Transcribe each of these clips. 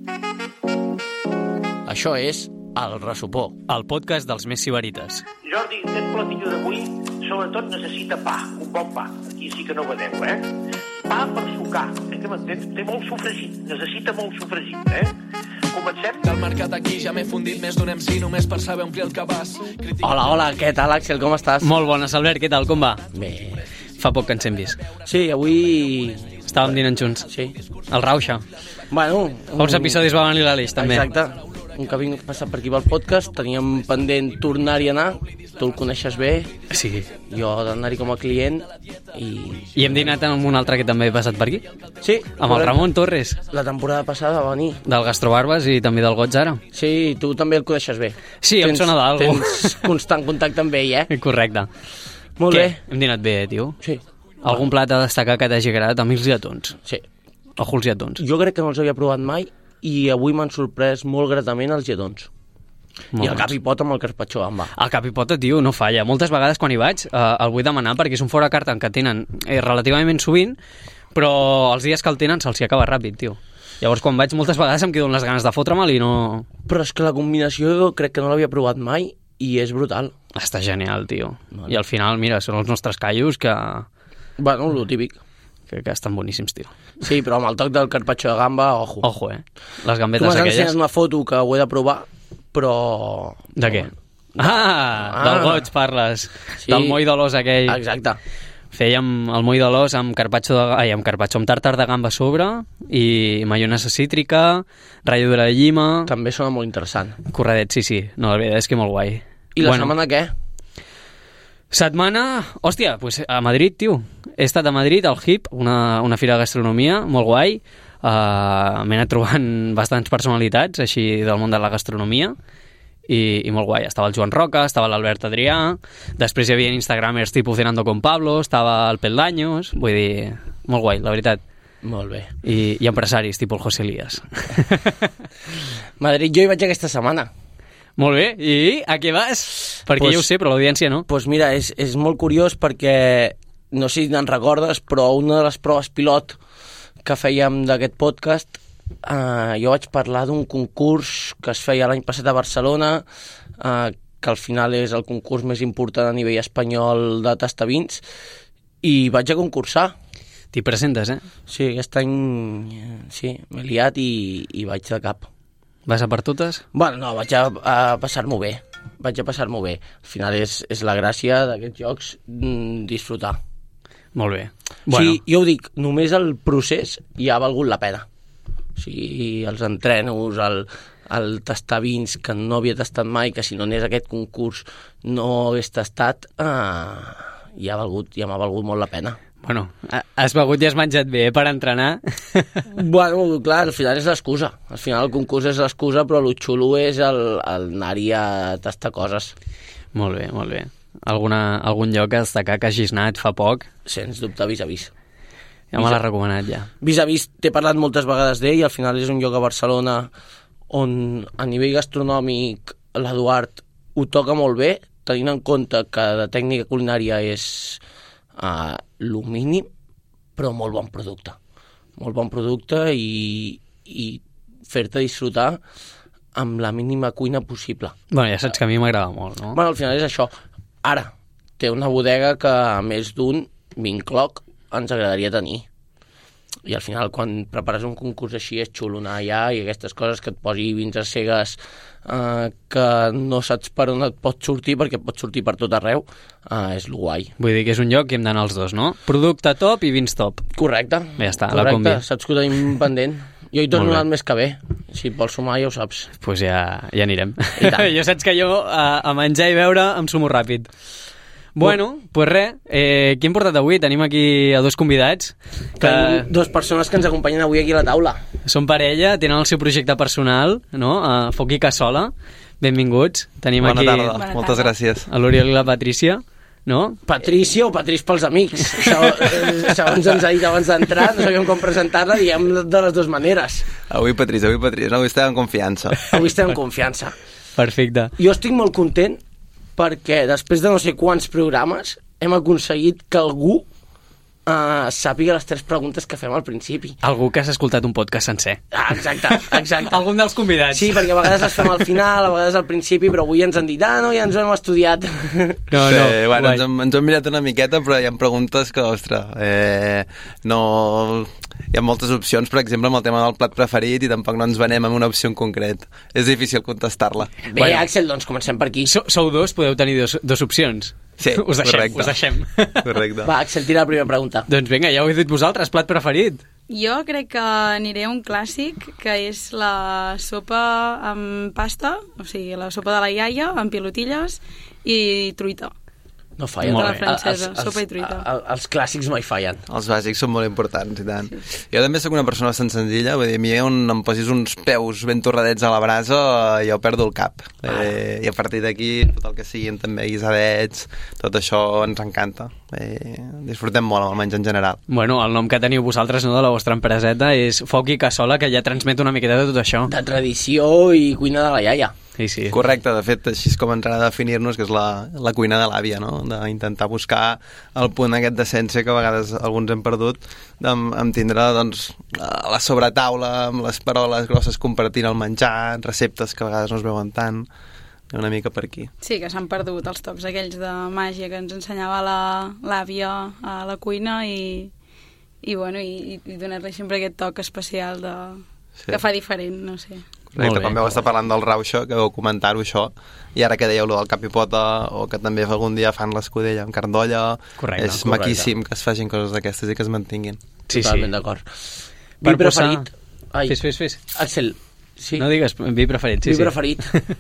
Això és El Ressopó, el podcast dels més sibarites. Jordi, aquest platillo d'avui sobretot necessita pa, un bon pa. Aquí sí que no vedeu, Pa per sucar, que m'entens? Té molt sofregit, necessita molt sofregit, Comencem? Del mercat aquí ja m'he fundit més d'un MC només per saber omplir el cabàs. Hola, què tal, Àxel, com estàs? Molt bones, Albert, què tal, com va? Bé. Fa poc que ens hem vist. Sí, avui... Estàvem dinant junts. Sí. El Rauxa. Bueno... Fa uns episodis va venir l'Aleix, també. Exacte. Un que vinc passat per aquí pel podcast, teníem pendent tornar-hi a anar, tu el coneixes bé, Sí. jo d'anar-hi com a client, i... I hem dinat amb un altre que també ha passat per aquí. Sí. Amb el Ramon Torres, La temporada passada va venir. del Gastrobarbes i també del Gots ara. Sí, tu també el coneixes bé. Sí, em sona d'algú. Tens constant contacte amb ell, Correcte. Molt Què? bé. Hem dinat bé, tio. Sí. Algun plat a destacar que t'hagi agradat? A mi els lletons. Sí. Ojo els lletons. Jo crec que no els havia provat mai i avui m'han sorprès molt gratament els lletons. I el cap i pot amb el carpaccio gamba. El capipota, tio, no falla. Moltes vegades quan hi vaig el vull demanar perquè és un fora carta que tenen relativament sovint, però els dies que el tenen se'ls hi acaba ràpid, tio. Llavors quan vaig moltes vegades em quedo amb les ganes de fotre'me'l i no... Però és que la combinació crec que no l'havia provat mai i és brutal. Està genial, tio. Vale. I al final, mira, són els nostres callos que Bueno, lo típic. estan boníssims, tio. Sí, però amb el toc del carpaccio de gamba, ojo. Ojo, Les Tu gambetes m'has aquelles. ensenyat una foto que ho he de provar, però... De què? Del goig parles. Sí. Del moll de l'os aquell. Exacte. Fèiem el moll de l'os amb amb tàrtar de gamba a sobre i maionesa cítrica, ratlladura de llima... També sona molt interessant. Corredet, sí. No, la veritat és que molt guai. I la setmana què? Setmana... Hòstia, pues a Madrid, tio. He estat a Madrid, al HIP, una fira de gastronomia, molt guai. M'he anat trobant bastants personalitats, així, del món de la gastronomia, i molt guai. Estava el Joan Roca, estava l'Albert Adrià, després hi havia instagramers tipus Cenando con Pablo, estava el Peldaños, vull dir, molt guai, la veritat. Molt bé. I empresaris, tipus el José Elías. Madrid, jo hi vaig aquesta setmana. Molt bé, i a què vas? Perquè Pues- jo ho sé, però l'audiència no. Doncs pues mira, és molt curiós perquè, no sé si te'n recordes, però una de les proves pilot que fèiem d'aquest podcast, jo vaig parlar d'un concurs que es feia l'any passat a Barcelona, que al final és el concurs més important a nivell espanyol de tastavins, i vaig a concursar. T'hi presentes, Sí, aquest any sí, m'he liat i vaig de cap. Vas a per totes? Bueno, no, vaig a passar-m'ho bé. Vaig a passar-m'ho bé. Al final és la gràcia d'aquests jocs, disfrutar. Molt bé. Bueno. Sí, jo ho dic, només el procés ja ha valgut la pena. O sigui, els entrenos, el tastar vins que no havia tastat mai, que si no anés a aquest concurs no hagués tastat, ja m'ha valgut molt la pena. Bueno, has begut i has menjat bé per entrenar. Bueno, clar, al final és l'excusa. Al final el concurs és l'excusa, però el xulo és el anar-hi a tastar coses. Molt bé, molt bé. Algun lloc a destacar que hagis anat fa poc? Sens dubte, vis-a-vis. Ja me l'ha recomanat, ja. Vis-a-vis, t'he parlat moltes vegades d'ell, i al final és un lloc a Barcelona on a nivell gastronòmic l'Eduard ho toca molt bé, tenint en compte que de tècnica culinària és lo mínim, però molt bon producte. Molt bon producte i fer-te disfrutar amb la mínima cuina possible. Bueno, ja saps que a mi m'agrada molt, no? Bueno, al final és això. Ara, té una bodega que a més d'un vincloc ens agradaria tenir. I al final, quan prepares un concurs així, és xulo anar allà i aquestes coses que et posi vins a cegues que no saps per on et pot sortir, perquè et pot sortir per tot arreu, és lo guai. Vull dir que és un lloc que hem d'anar els dos, no? Producte top i vins top. Correcte. Ja està, la combi. Saps que ho tenim pendent. Jo hi torno Molt bé. l'any més que ve. Si et vols sumar, ja ho saps. Doncs pues ja anirem. I tant. Jo saps que jo a menjar i beure em sumo ràpid. Bueno, pues res, qui hem portat avui? Tenim aquí a dos convidats que Tenim dues persones que ens acompanyen avui aquí a la taula. són parella, tenen el seu projecte personal, no? Foc i Cassola. Benvinguts. Tenim Bona aquí tarda, moltes gràcies. a l'Oriol i la Patrícia, no? Patrícia o Patrís pels amics. Segons ens ha dit abans d'entrar, no sabíem com presentar-la, diem de les dues maneres. Avui Patrís, no, avui estem en confiança. Avui estem en confiança. Perfecte. Jo estic molt content perquè després de no sé quants programes hem aconseguit que algú sàpiga les 3 preguntes que fem al principi. Algú que has escoltat un podcast sencer. Exacte. Algun dels convidats. Sí, perquè a vegades les fem al final, a vegades al principi, però avui ens han dit, no, ja ens ho hem estudiat. No, bueno, ens hem mirat una miqueta, però hi ha preguntes que, ostres, no... Hi ha moltes opcions, per exemple, amb el tema del plat preferit, i tampoc no ens venem en una opció en concret. És difícil contestar-la. Bé, Àxel, doncs comencem per aquí. Sou dos, podeu tenir dos opcions. Sí, us deixem. Correcte. Va, Àxel, tira la primera pregunta. Doncs vinga, ja ho he dit vosaltres, plat preferit. Jo crec que aniré a un clàssic, que és la sopa amb pasta, o sigui, la sopa de la iaia, amb pilotilles i truita. No fallen. Molt bé. Francesa, sopa i truita. Els clàssics mai fallen. Els bàsics són molt importants, i tant. Sí. Jo també soc una persona bastant senzilla, vull dir, a mi on em posis uns peus ben torradets a la brasa, jo perdo el cap. I a partir d'aquí, tot el que siguin també guisadets, tot això ens encanta. Disfrutem molt amb el menjar en general. Bueno, el nom que teniu vosaltres, no, de la vostra empreseta és Foc i Cassola, que ja transmet una miqueta de tot això. De tradició i cuina de la iaia. Sí. Correcte, de fet, així és com ens agrada definir-nos, que és la cuina de l'àvia, no? D'intentar buscar el punt aquest d'essència que a vegades alguns hem perdut, amb tindre doncs, la sobretaula, amb les paroles grosses compartint el menjar, receptes que a vegades no es veuen tant, una mica per aquí. Sí, que s'han perdut els tocs aquells de màgia que ens ensenyava l'àvia a la cuina i donar-li sempre aquest toc especial que fa diferent, no sé. Correcte, quan vau estar parlant del rauxa, que vau comentar-ho això, i ara que dèieu lo del cap i pota, o que també algun dia fan l'escudella amb carn d'olla, és maquíssim que es facin coses d'aquestes i que es mantinguin. Sí, totalment d'acord. Vi preferit... Fes. Axel, sí? No digues vi preferit, sí. Vi preferit.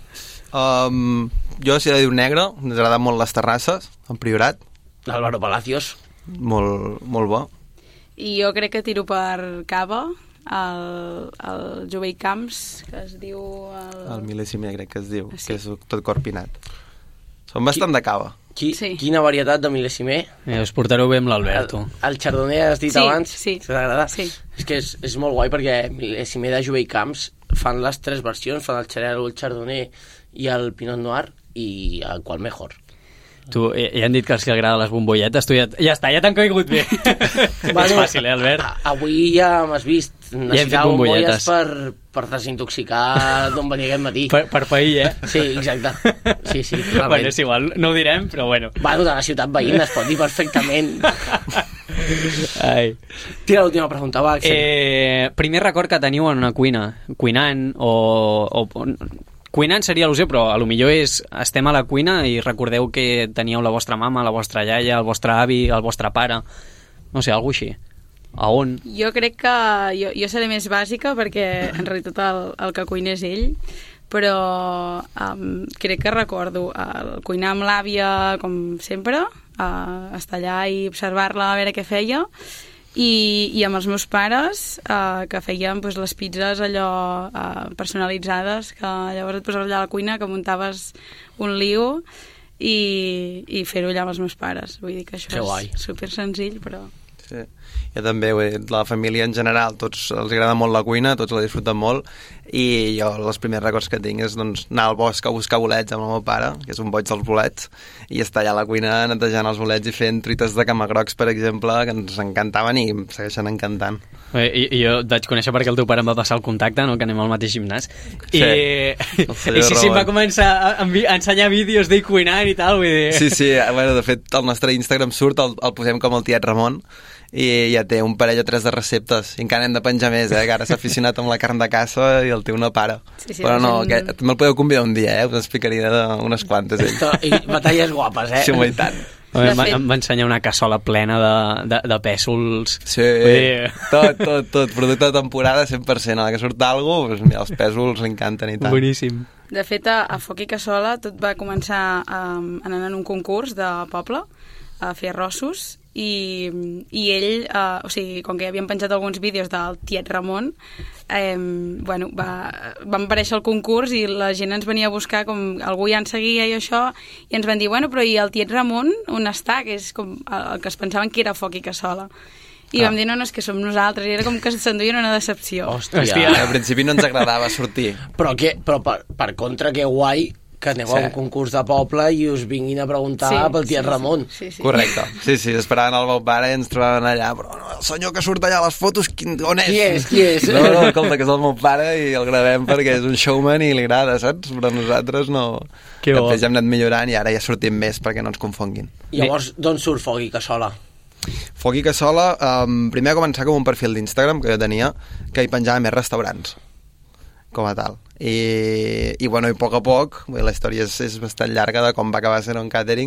Jo, si he de dir un negre, ens agraden molt les terrasses, en Priorat. L'Álvaro Palacios. Molt bo. I jo crec que tiro per cava, el Jovell Camps, que es diu... El Mil·lèsime, crec que es diu, que és tot corpinat. Són bastant de cava. Quina varietat de Mil·lèsime. Us portareu bé amb l'Alberto. El Chardonnay has dit abans? Sí. T'agrada? Sí. És que és molt guai perquè Mil·lèsime de Jovell Camps fan les 3 versions, fan el Xarel·lo, el Chardonnay i el Pinot Noir, i el qual mejor. Tu, ja han dit que els que agrada les bombolletes, tu ja està, ja t'han caigut bé. És fàcil, Albert? Avui ja m'has vist. Necessitava bombolles per desintoxicar d'on venia aquest matí. Per pair, Sí, exacte. Sí, totalment. Bueno, és igual, no ho direm, però bueno. Bueno, de la ciutat veïna es pot dir perfectament. Ai. Tira l'última pregunta, va, Axel. Primer record que teniu en una cuina, cuinant o cuinant seria al·lusió, però a lo millor estem a la cuina i recordeu que teníeu la vostra mama, la vostra iaia, el vostre avi, el vostre pare, no sé, alguna cosa així. A on? Jo crec que jo seré més bàsica perquè en realitat el que cuina és ell, però crec que recordo el cuinar amb l'àvia com sempre, estar allà i observar-la a veure què feia, i amb els meus pares que feien les pizzas allò personalitzades, que llavors et posaves allà a la cuina, que muntaves un lío i fer-ho allà amb els meus pares. Vull dir que això és super senzill, però... Sí. Jo també, la família en general, tots els agrada molt la cuina, tots la disfruten molt, i jo els primers records que tinc és anar al bosc a buscar bolets amb el meu pare, que és un boig dels bolets, i estar allà a la cuina netejant els bolets i fent truites de camagrocs, per exemple, que ens encantaven i em segueixen encantant. I jo et vaig conèixer perquè el teu pare em va passar el contacte, no? Que anem al mateix gimnàs. Sí. I em va començar a ensenyar vídeos d'ell cuinant i tal, vull dir... Sí, bueno, de fet, el nostre Instagram surt, el posem com el tiet Ramon, i ja té un parell o 3 de receptes, i encara hem de penjar més, que ara s'ha aficionat amb la carn de caça i el teu no para. Sí, però no, també el podeu convidar un dia, us explicaria unes quantes ell. I batalles guapes, Sí, i tant. Em va ensenyar una cassola plena de pèsols. Sí, tot, producte de temporada 100%, a la que surt alguna cosa, mira, els pèsols l'encanten i tant. Boníssim. De fet, a Foc i Cassola tot va començar anant en un concurs de poble a fer arrossos, i ell, o sigui, com que havíem penjat alguns vídeos del tiet Ramon, vam aparèixer al concurs i la gent ens venia a buscar, com algú ja ens seguia i això, i ens van dir, però i el tiet Ramon on està? Que és com el que es pensaven que era Foc i Cassola. I vam dir, no, és que som nosaltres, i era com que s'enduien una decepció. Hòstia. Al principi no ens agradava sortir. Però per contra, que guai que aneu a un concurs de poble i us vinguin a preguntar pel tiet Ramon. Sí. Correcte. Sí, esperaven el meu pare i ens trobaven allà, però no, el senyor que surt allà a les fotos, on és? Qui és? No, escolta, que és el meu pare i el gravem perquè és un showman i li agrada, saps? Però nosaltres no. Que bo. Després ja hem anat millorant i ara ja sortim més perquè no ens confonguin. Llavors, d'on surt Foc i Cassola? Foc i Cassola, primer va començar com un perfil d'Instagram que jo tenia, que hi penjava més restaurants, com a tal. I bueno, i a poc, la història és bastant llarga de com va acabar sent un catering,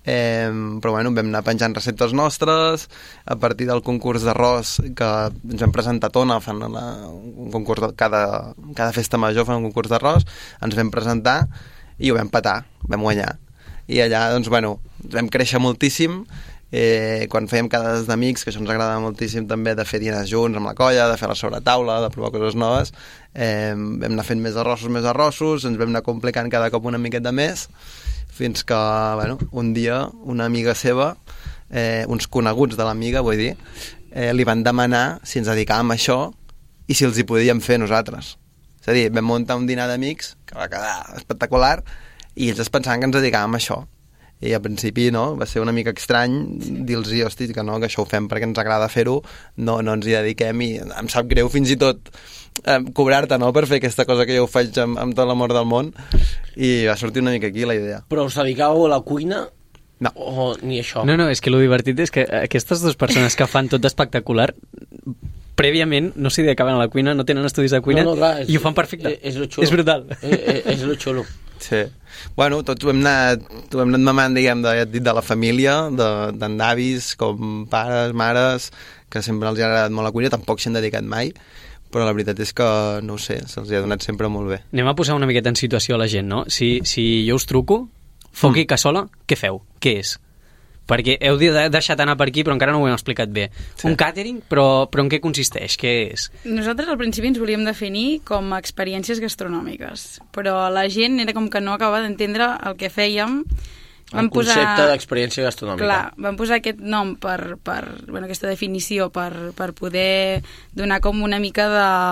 però bueno, vam anar penjant receptes nostres, a partir del concurs d'arròs, que ens vam presentar a Tona, fan un concurs cada festa major fan un concurs d'arròs, ens vam presentar i ho vam petar, vam guanyar. I allà, doncs, bueno, vam créixer moltíssim, quan fèiem quedades d'amics, que això ens agradava moltíssim també, de fer dinars junts amb la colla, de fer la sobretaula, de provar coses noves, vam anar fent més arrossos, ens vam anar complicant cada cop una miqueta més, fins que, bueno, un dia una amiga seva, uns coneguts de l'amiga, vull dir, li van demanar si ens dedicàvem a això i si els hi podíem fer nosaltres. És a dir, vam muntar un dinar d'amics que va quedar espectacular i ells es pensaven que ens dedicàvem a això. I al principi no, va ser una mica estrany dir-los, hosti, que no, que això ho fem perquè ens agrada fer-ho, no ens hi dediquem i em sap greu fins i tot cobrar-te, no?, per fer aquesta cosa que jo ho faig amb tot l'amor del món, i va sortir una mica aquí la idea. Però us dedicàveu a la cuina? No. O ni això? No, és que lo divertit és que aquestes dues persones que fan tot espectacular prèviament no s'hi dedicaven a la cuina, no tenen estudis de cuina, clar, i ho fan perfecte. És lo xulo. És brutal. És lo xulo. Sí. Bueno, tots ho hem anat mamant, diguem, de la família, d'en d'avis, com pares, mares, que sempre els ha agradat molt la cuina, tampoc s'hi han dedicat mai, però la veritat és que, no ho sé, se'ls ha donat sempre molt bé. Anem a posar una miqueta en situació a la gent, no? Si jo us truco, Foc i Cassola, què feu? Què és? Perquè heu deixat anar per aquí, però encara no ho hem explicat bé. Sí. Un càtering, però en què consisteix? Què és? Nosaltres al principi ens volíem definir com a experiències gastronòmiques, però la gent era com que no acabava d'entendre el que fèiem. El concepte d'experiència gastronòmica. Clar, vam posar aquest nom aquesta definició per poder donar com una mica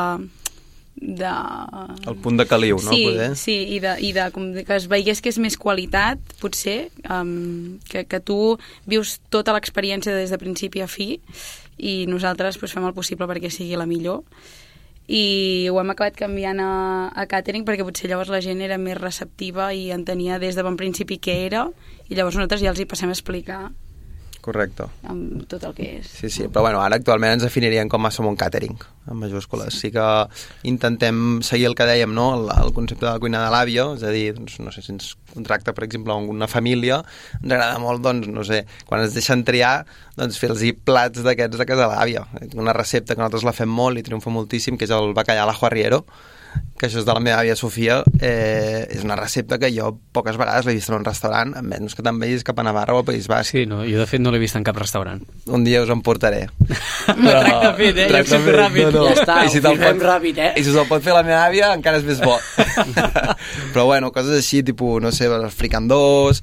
el punt de caliu, no? Sí, i que es veiés que és més qualitat, potser, que tu vius tota l'experiència des de principi a fi i nosaltres fem el possible perquè sigui la millor, i ho hem acabat canviant a catering perquè potser llavors la gent era més receptiva i entenia des de bon principi què era, i llavors nosaltres ja els hi passem a explicar. Correcte. Amb tot el que és. Sí, però bueno, ara actualment ens definirien com a som un catering, en majúscules. Sí que intentem seguir el que dèiem, no?, el concepte de la cuina de l'àvia, és a dir, doncs, no sé, si ens contracta, per exemple, una família, ens agrada molt, doncs, no sé, quan ens deixen triar, doncs fer-los plats d'aquests de casa de l'àvia. Una recepta que nosaltres la fem molt i triomfa moltíssim, que és el bacallà a l'ajo arriero, que això és de la meva àvia Sofia, és una recepta que jo poques vegades l'he vist en un restaurant, a menys que te'n vegis cap a Navarra o al País Basc. Sí, no, jo de fet no l'he vist en cap restaurant. Un dia us en portaré. Tracte fet, jo sempre ràpid. No. Ja està, ho firmem ràpid, I si us el pot fer la meva àvia, encara és més bo. Però bueno, coses així, tipus, no sé, fricandós,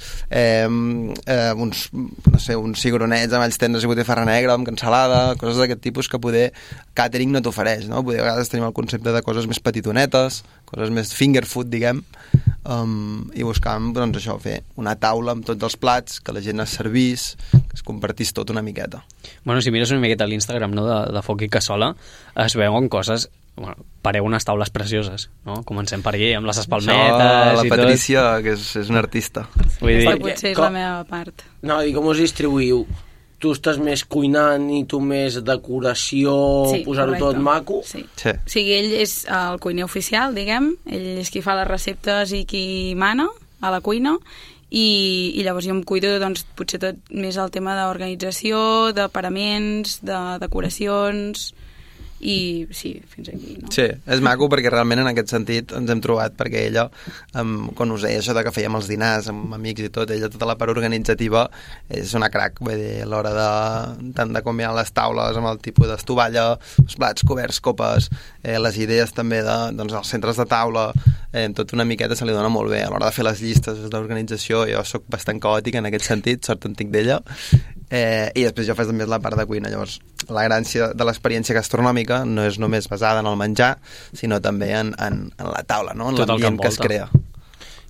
uns cigronets amb alls tendres i botifarra negra, amb cansalada, coses d'aquest tipus que poder catering no t'ofereix, no? Poder a vegades tenim el concepte de coses més petitonetes, coses més finger food, diguem, i buscàvem, doncs això, fer una taula amb tots els plats, que la gent es servís, que es compartís tot una miqueta. Bueno, si mires una miqueta a l'Instagram, no, de Foc i Cassola, es veuen coses, bueno, pareu unes taules precioses, no? Comencem per aquí, amb les espalmetes això, la i Patrícia, tot. Que és una artista. Vull dir, potser és la meva part. No, i com us distribuïu? Tu estàs més cuinant i tu més decoració, sí, posar-ho tot maco? Sí. O sigui, ell és el cuiner oficial, diguem, ell és qui fa les receptes i qui mana a la cuina, i llavors jo em cuido, doncs, potser tot més el tema d'organització, de paraments, de decoracions, i sí, fins aquí, no? Sí, és maco perquè realment en aquest sentit ens hem trobat, perquè ella, quan us deia això de que fèiem els dinars amb amics i tot, ella tota la part organitzativa és una crac, vull dir, a l'hora tant de com hi ha les taules amb el tipus d'estovalla, els plats, coberts, copes, les idees també dels centres de taula, tot una miqueta se li dona molt bé a l'hora de fer les llistes d'organització. Jo soc bastant caòtic en aquest sentit, sort en tinc d'ella, i després jo faig també la part de cuina. Llavors la gràcia de l'experiència gastronòmica no és només basada en el menjar, sinó també en la taula, no? En l'ambient que es crea.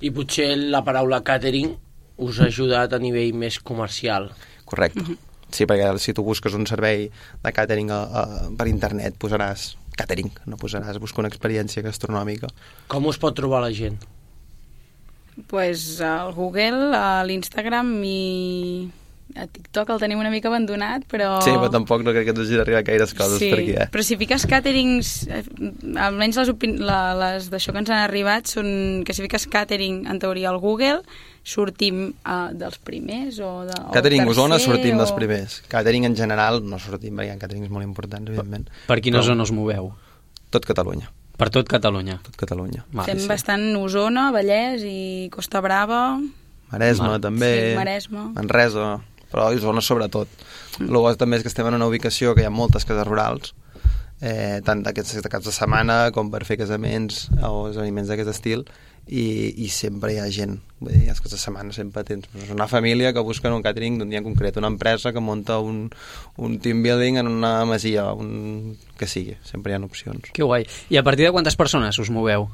I potser la paraula catering us ha ajudat a nivell més comercial. Correcte. Sí, perquè si tu busques un servei de catering per internet posaràs catering, no posaràs buscar una experiència gastronòmica. Com us pot trobar la gent? Pues al Google, a l'Instagram i a TikTok el tenim una mica abandonat, però... Sí, però tampoc no crec que t'hagi d'arribar gaires coses per aquí, però si fiques caterings, almenys les d'això que ens han arribat són que si fiques catering, en teoria, al Google, sortim dels primers o catering Osona tercer, sortim dels primers. Catering en general no sortim, perquè hi ha caterings molt importants, evidentment. Per quina zona us moveu? Tot Catalunya. Per tot Catalunya? Tot Catalunya. Fem bastant Osona, Vallès i Costa Brava. Maresme, també. Sí, Maresme. Manresa, però Osona sobretot. El bo també és que estem en una ubicació que hi ha moltes cases rurals, tant d'aquests caps de setmana com per fer casaments o esdeveniments d'aquest estil, i sempre hi ha gent. Vull dir, els caps de setmana sempre tens una família que busca un catering d'un dia en concret, una empresa que munta un team building en una masia, que sigui, sempre hi ha opcions. Que guai. I a partir de quantes persones us moveu?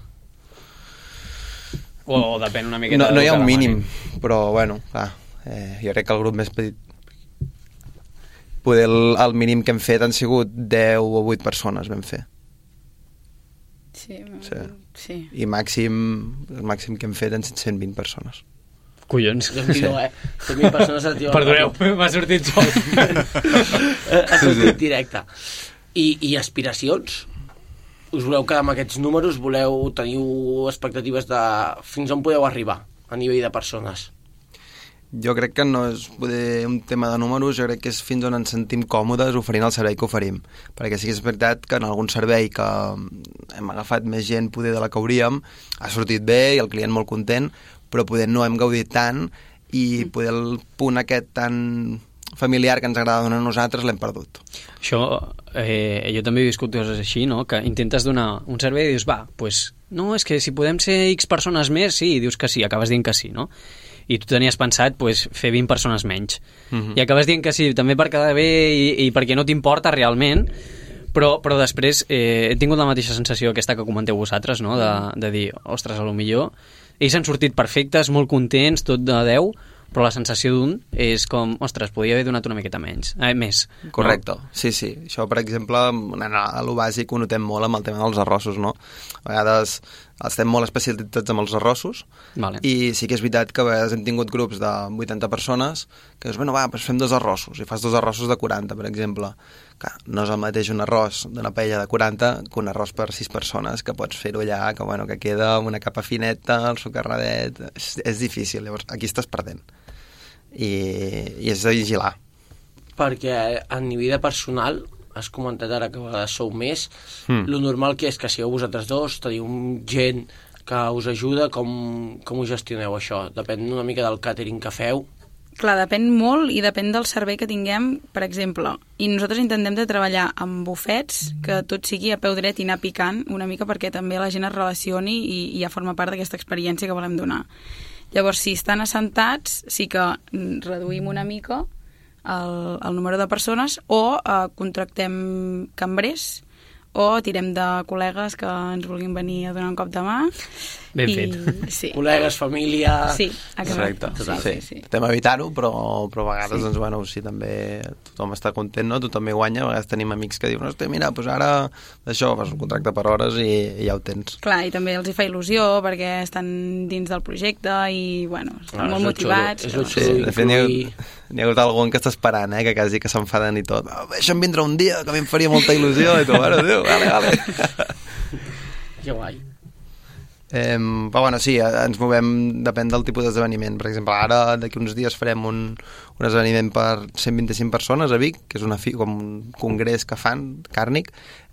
O depèn una miqueta... No hi ha un mínim, però bueno, clar, jo crec que el grup més petit, poder el mínim que hem fet han sigut 10 o 8 persones vam fer. Sí. I el màxim que hem fet han sigut 120 persones. Collons. Déu-n'hi-do, 120 persones a tio. Perdoneu, m'ha sortit sol. Ha sortit directe. I aspiracions? Us voleu quedar amb aquests números? Teniu expectatives de fins on podeu arribar a nivell de persones? Jo crec que no és un tema de números, jo crec que és fins on ens sentim còmodes oferint el servei que oferim, perquè sí que és veritat que en algun servei que hem agafat més gent poder de la que hauríem, ha sortit bé i el client molt content, però poder no hem gaudit tant i poder el punt aquest tan familiar que ens agrada donar a nosaltres l'hem perdut. Això, jo també he viscut coses així, no? Que intentes donar un servei i dius, pues, no, és que si podem ser X persones més, sí, i dius que sí, acabes dient que sí, no? I tu tenies pensat fer 20 persones menys. I acabes dient que sí, també per quedar bé i perquè no t'importa realment, però després he tingut la mateixa sensació aquesta que comenteu vosaltres, no? De dir, ostres, a lo millor ells han sortit perfectes, molt contents, tot de 10, però la sensació d'un és com, ostres, podria haver donat una miqueta més. Correcte, no? Sí. Això, per exemple, a lo bàsic ho notem molt amb el tema dels arrossos, no? A vegades estem molt especialitzats amb els arrossos, vale. I sí que és veritat que a vegades hem tingut grups de 80 persones que dius, bueno, fem 2 arrossos, i fas 2 arrossos de 40, per exemple. Clar, no és el mateix un arròs d'una paella de 40 que un arròs per 6 persones, que pots fer-ho allà, que queda amb una capa fineta, el socarradet... És difícil, llavors aquí estàs perdent. I és de vigilar. Perquè a nivell de personal, has comentat ara que a vegades sou més, lo normal que és que sigueu vosaltres dos, teniu gent que us ajuda, com ho gestioneu això? Depèn una mica del càtering que feu? Clar, depèn molt i depèn del servei que tinguem, per exemple. I nosaltres intentem de treballar amb bufets, que tot sigui a peu dret i anar picant, una mica perquè també la gent es relacioni i ja forma part d'aquesta experiència que volem donar. Llavors, si estan assentats, sí que reduïm una mica el número de persones o contractem cambrers o tirem de col·legues que ens vulguin venir a donar un cop de mà. Ben fet. Sí. Col·legues, família... Sí, correcte. Sí. Estem a evitar-ho, però a vegades, doncs, bueno, sí, també tothom està content, no? Tothom hi guanya. A vegades tenim amics que diuen, hòstia, mira, doncs ara d'això, fas un contracte per hores i ja ho tens. Clar, i també els hi fa il·lusió perquè estan dins del projecte i, bueno, estan molt motivats. Sí, de fet, n'hi ha hagut algun que està esperant, que quasi que s'enfaden i tot. Deixa'm vindre un dia, que a mi em faria molta il·lusió. I tu, bueno, Déu, vale. Que guai. Però bueno, sí, ens movem, depèn del tipus d'esdeveniment. Per exemple, ara d'aquí uns dies farem un esdeveniment per 125 persones a Vic, que és com un congrés que fan, càrnic,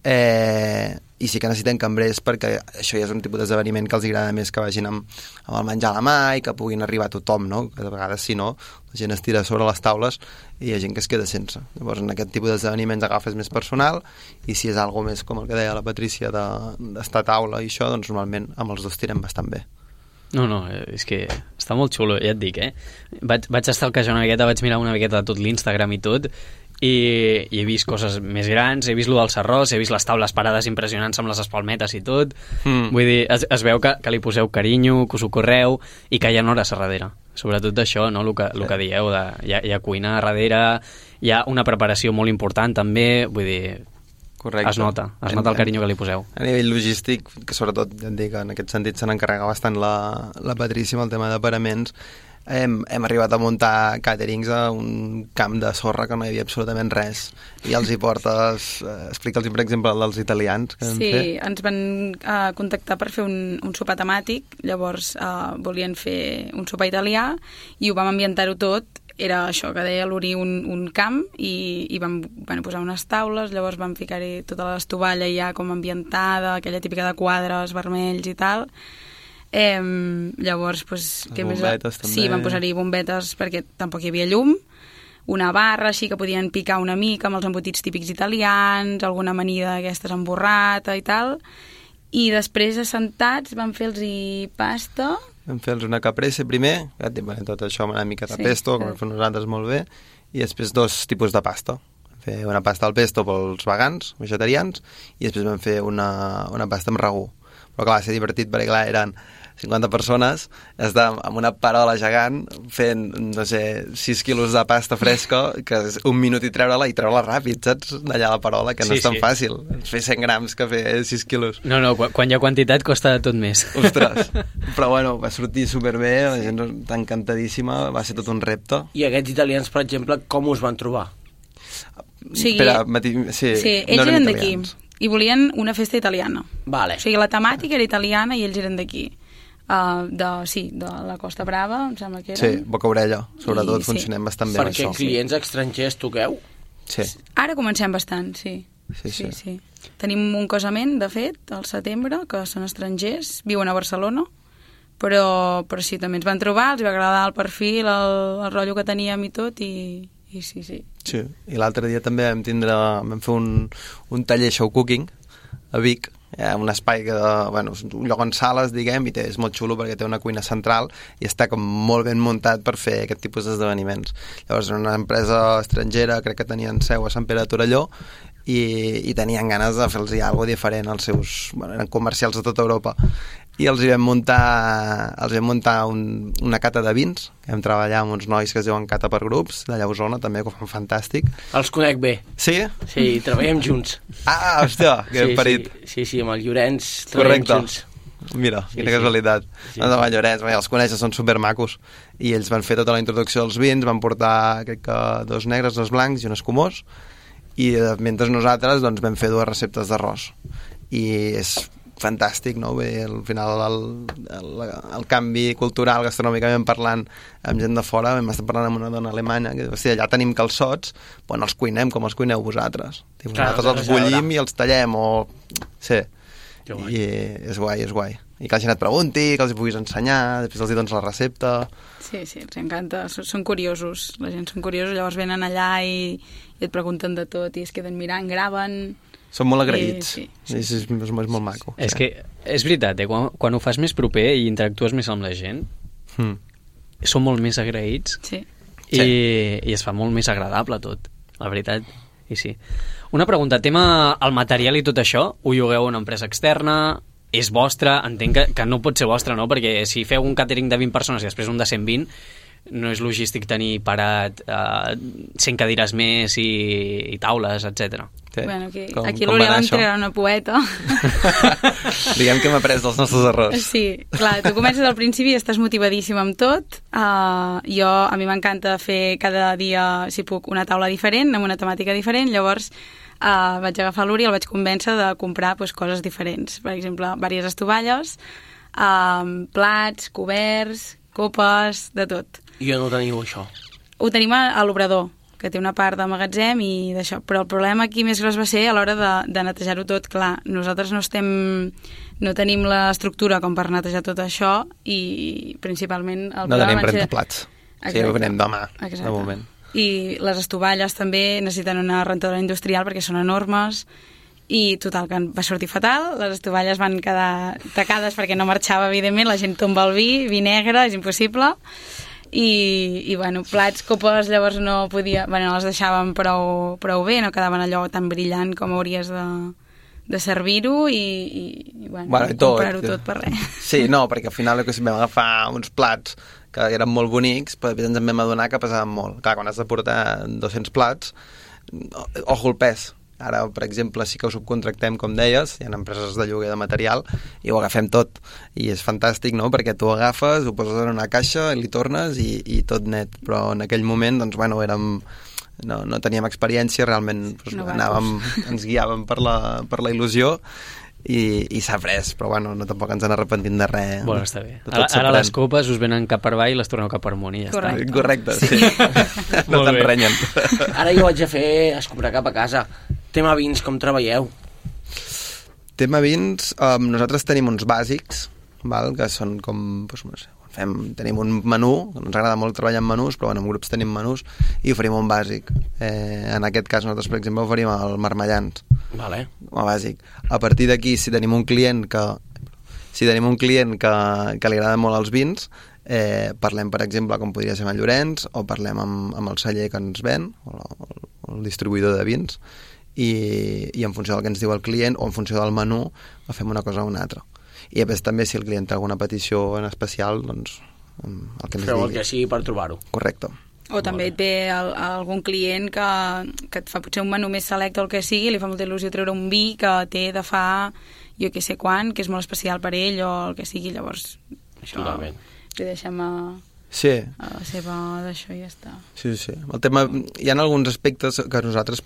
i sí que necessitem cambrers perquè això ja és un tipus d'esdeveniment que els agrada més que vagin amb el menjar a la mà i que puguin arribar a tothom, no? Que de vegades, si no, la gent es tira sobre les taules i hi ha gent que es queda sense. Llavors, en aquest tipus d'esdeveniments agafes més personal i si és algo més, com el que deia la Patrícia, d'estar a taula i això, doncs normalment amb els dos tirem bastant bé. No, és que està molt xulo, ja et dic, Vaig estalquejar una miqueta, vaig mirar una miqueta tot l'Instagram i tot, i he vist coses més grans, he vist lo del Serrós, he vist les taules parades impressionants amb les espalmetes i tot. Vull dir, es veu que li poseu carinyo, que us ho correu i que hi ha hores a darrere. Sobretot d'això, no? El que dieu, hi ha cuina a darrere, hi ha una preparació molt important també, vull dir, correcte. Es nota el carinyo que li poseu. A nivell logístic, que sobretot, ja et dic, en aquest sentit se n'encarrega bastant la Patrícia amb el tema de paraments. Hem arribat a muntar càterings a un camp de sorra que no hi havia absolutament res. I els hi portes... Explica'ls, per exemple, el dels italians que vam fer. Sí, ens van contactar per fer un sopar temàtic, llavors volien fer un sopar italià i ho vam ambientar-ho tot. Era això, que deia l'Uri, un camp, i van posar unes taules, llavors van ficar-hi tota l'estovalla ja com ambientada, aquella típica de quadres vermells i tal. Llavors, pues, bombetes també. Sí, van posar-hi bombetes perquè tampoc hi havia llum, una barra així que podien picar una mica amb els embotits típics italians, alguna amanida d'aquestes amb burrata i tal, i després assentats van fer-los pasta. Vam fer-los una caprese primer, tot això amb una mica de pesto, com fem nosaltres molt bé, i després 2 tipus de pasta. Vam fer una pasta al pesto pels vegans, vegetarians, i després vam fer una pasta amb ragú. Però clar, va ser divertit perquè clar, eren 50 persones, amb una parola gegant fent, no sé, 6 quilos de pasta fresca, que és un minut i treure-la ràpid, saps? D'allà la parola, que no és tan fàcil. Fer 100 grams que fer 6 quilos. No, quan hi ha quantitat costa tot més. Ostres, però bueno, va sortir superbé, la gent està encantadíssima, va ser tot un repte. I aquests italians, per exemple, com us van trobar? Sí, ells eren d'aquí i volien una festa italiana. Vale. O sigui, la temàtica era italiana i ells eren d'aquí. De la Costa Brava, em sembla que eren. Sí, Boca-Orella, sobretot funcionem bastant bé amb això. Perquè clients estrangers toqueu? Sí. Ara comencem bastant, sí. Sí. Tenim un casament, de fet, al setembre, que són estrangers, viuen a Barcelona, però sí, també ens van trobar, els va agradar el perfil, el rotllo que teníem i tot, i sí. Sí, i l'altre dia també vam fer un taller show cooking a Vic, un espai que, un lloc en sales, diguem, i és molt xulo perquè té una cuina central i està com molt ben muntat per fer aquest tipus d'esdeveniments. Llavors, una empresa estrangera, crec que tenien seu a Sant Pere de Torelló, i tenien ganes de fer-los alguna cosa diferent als seus... eren comercials de tota Europa. I els vam muntar una cata de vins, que vam treballar amb uns nois que es diuen Cata per grups, d'allà a Osona, també, que ho fan fantàstic. Els conec bé. Sí? Sí, treballem junts. Ah, hòstia, que ben parit. Sí, amb el Llorenç treballem junts. Mira, quina casualitat. Sí. No, Llorenç, els coneixes, són supermacos. I ells van fer tota la introducció dels vins, van portar, crec que 2 negres, 2 blancs i un escumós, i mentre nosaltres doncs, vam fer 2 receptes d'arròs. I és fantàstic, no? Al final el canvi cultural, gastronòmicament parlant, amb gent de fora, vam estar parlant amb una dona alemanya que diu, allà tenim calçots, però no els cuinem com els cuineu vosaltres. Nosaltres els bullim i els tallem, Sí. I és guai. I que la gent et pregunti, que els hi puguis ensenyar, després els hi dones la recepta. Sí, els encanta, són curiosos, la gent són curiosos, llavors venen allà i et pregunten de tot i es queden mirant, graven... Són molt agraïts, és molt maco. És que és veritat, quan ho fas més proper i interactues més amb la gent, són molt més agraïts i es fa molt més agradable tot, la veritat. I sí. Una pregunta, tema el material i tot això, ho llogueu a una empresa externa, és vostre, entenc que no pot ser vostre, no? Perquè si feu un càtering de 20 persones i després un de 120, no és logístic tenir parat 100 cadires més i taules, etc. Sí. Bueno, aquí l'Oriol entrarà una poeta. Diguem que hem après dels nostres errors. Sí, clar, tu comences al principi i estàs motivadíssim amb tot. A mi m'encanta fer cada dia, si puc, una taula diferent, amb una temàtica diferent, llavors vaig agafar l'Uri i el vaig convèncer de comprar coses diferents. Per exemple, diverses estovalles, plats, coberts, copes, de tot. I on ho teniu, això? Ho tenim a l'Obrador, que té una part de magatzem i d'això. Però el problema aquí més gros va ser a l'hora de netejar-ho tot. Clar, nosaltres no tenim l'estructura com per netejar tot això i principalment... No tenim rentaplats. Sí, ho venem demà, de moment. I les estovalles també necessiten una rentadora industrial perquè són enormes i total, que va sortir fatal. Les estovalles van quedar tacades perquè no marxava, evidentment, la gent tomba el vi negre, és impossible. I bueno, plats, copes, llavors no podia... Bueno, no les deixàvem prou bé, no quedaven allò tan brillant com hauries de servir-ho i bueno, comprar-ho tot per res. Sí, no, perquè al final vam agafar uns plats que eren molt bonics, però després ens en vam adonar que pesaven molt. Clar, quan has de portar 200 plats, ojo el pes. Ara, per exemple, sí que ho subcontractem, com deies, hi ha empreses de lloguer de material i ho agafem tot. I és fantàstic, no?, perquè tu ho agafes, ho poses en una caixa i li tornes i tot net. Però en aquell moment, doncs, bueno, no teníem experiència, realment doncs, ens guiàvem per la il·lusió i s'ha après, però bueno, tampoc ens han arrepentit de res. Bueno, està bé. Ara les copes us venen cap per avall i les torneu cap per amunt i ja està. Correcte, sí. No t'enrenyen. Ara jo vaig a comprar cap a casa. Tema vins, com treballeu? Tema vins, nosaltres tenim uns bàsics, val? Que són com, doncs, no sé, tenim un menú, ens agrada molt treballar en menús, però bueno, en grups tenim menús i oferim un bàsic. En aquest cas nosaltres, per exemple, oferim el marmellans, vale. Com a bàsic. A partir d'aquí, si tenim un client que li agrada molt els vins, parlem, per exemple, com podria ser amb el Llorenç, o parlem amb el celler que ens ven, o el distribuïdor de vins, i en funció del que ens diu el client o en funció del menú fem una cosa o una altra. I a més també si el client té alguna petició en especial, doncs el que ens digui. Feu el que sigui per trobar-ho. Correcte. O també et ve algun client que et fa potser un menú més selecte o el que sigui, li fa molta il·lusió treure un vi que té de fa jo que sé quan, que és molt especial per ell o el que sigui, llavors això totalment. Li deixem a la seva d'això i ja està. Sí. El tema, hi ha alguns aspectes que nosaltres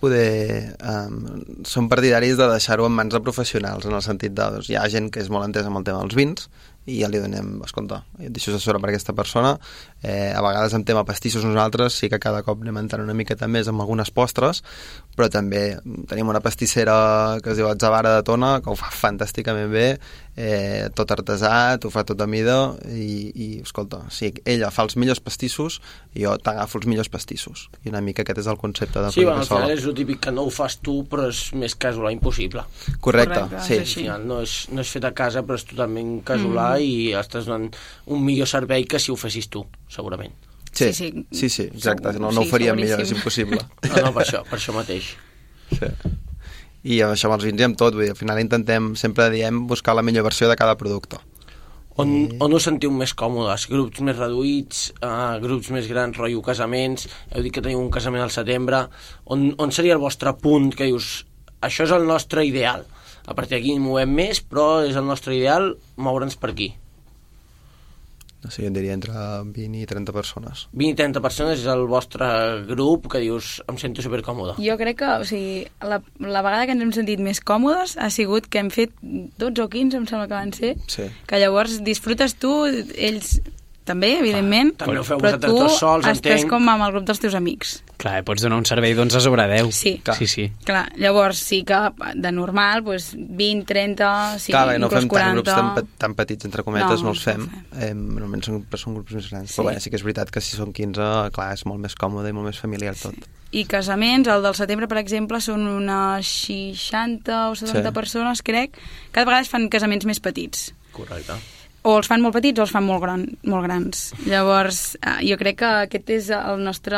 som partidaris de deixar-ho en mans de professionals, en el sentit de, doncs, hi ha gent que és molt entesa amb el tema dels vins i ja li donem, escolta, et deixo assessora per aquesta persona. A vegades en tema pastissos nosaltres sí que cada cop anem entrant una miqueta més amb algunes postres, però també tenim una pastissera que es diu Atzavara de Tona, que ho fa fantàsticament bé, tot artesà, ho fa tot a mida i escolta, si ella fa els millors pastissos, jo t'agafo els millors pastissos. I una mica aquest és el concepte de al final és el típic que no ho fas tu, però és més casolà impossible. Correcte, sí. Al final no és fet a casa, però és totalment casolà i estàs donant un millor servei que si ho fessis tu, segurament. Sí, exacte, no ho faríem millor, és impossible. No, per això mateix. Sí. I això amb els vins i amb tot, vull dir, al final sempre diem buscar la millor versió de cada producte. On us sentiu més còmodes? Grups més reduïts, grups més grans, rotllo casaments, heu dit que teniu un casament al setembre, on seria el vostre punt que dius, això és el nostre ideal, a partir d'aquí movem més, però és el nostre ideal moure'ns per aquí? No sé, jo diria entre 20 i 30 persones. 20 i 30 persones és el vostre grup que dius, em sento supercòmode. Jo crec que, o sigui, la vegada que ens hem sentit més còmodes ha sigut que hem fet 12 o 15, em sembla que van ser, que llavors disfrutes tu, ells també, evidentment, també ho feu però vosaltres dos sols, estàs com amb el grup dels teus amics. Clar, pots donar un servei d'11 sobre 10. Sí. Clar, llavors sí que de normal, doncs 20, 30, sí, clar, no fem 40... grups tan petits, entre cometes, no els fem. Normalment són grups més grans. Però bé, sí que és veritat que si són 15, clar, és molt més còmode i molt més familiar tot. I casaments, el del setembre, per exemple, són unes 60 o 70 persones, crec. Cada vegada es fan casaments més petits. Correcte. O els fan molt petits o els fan molt grans. Llavors, jo crec que aquest és el nostre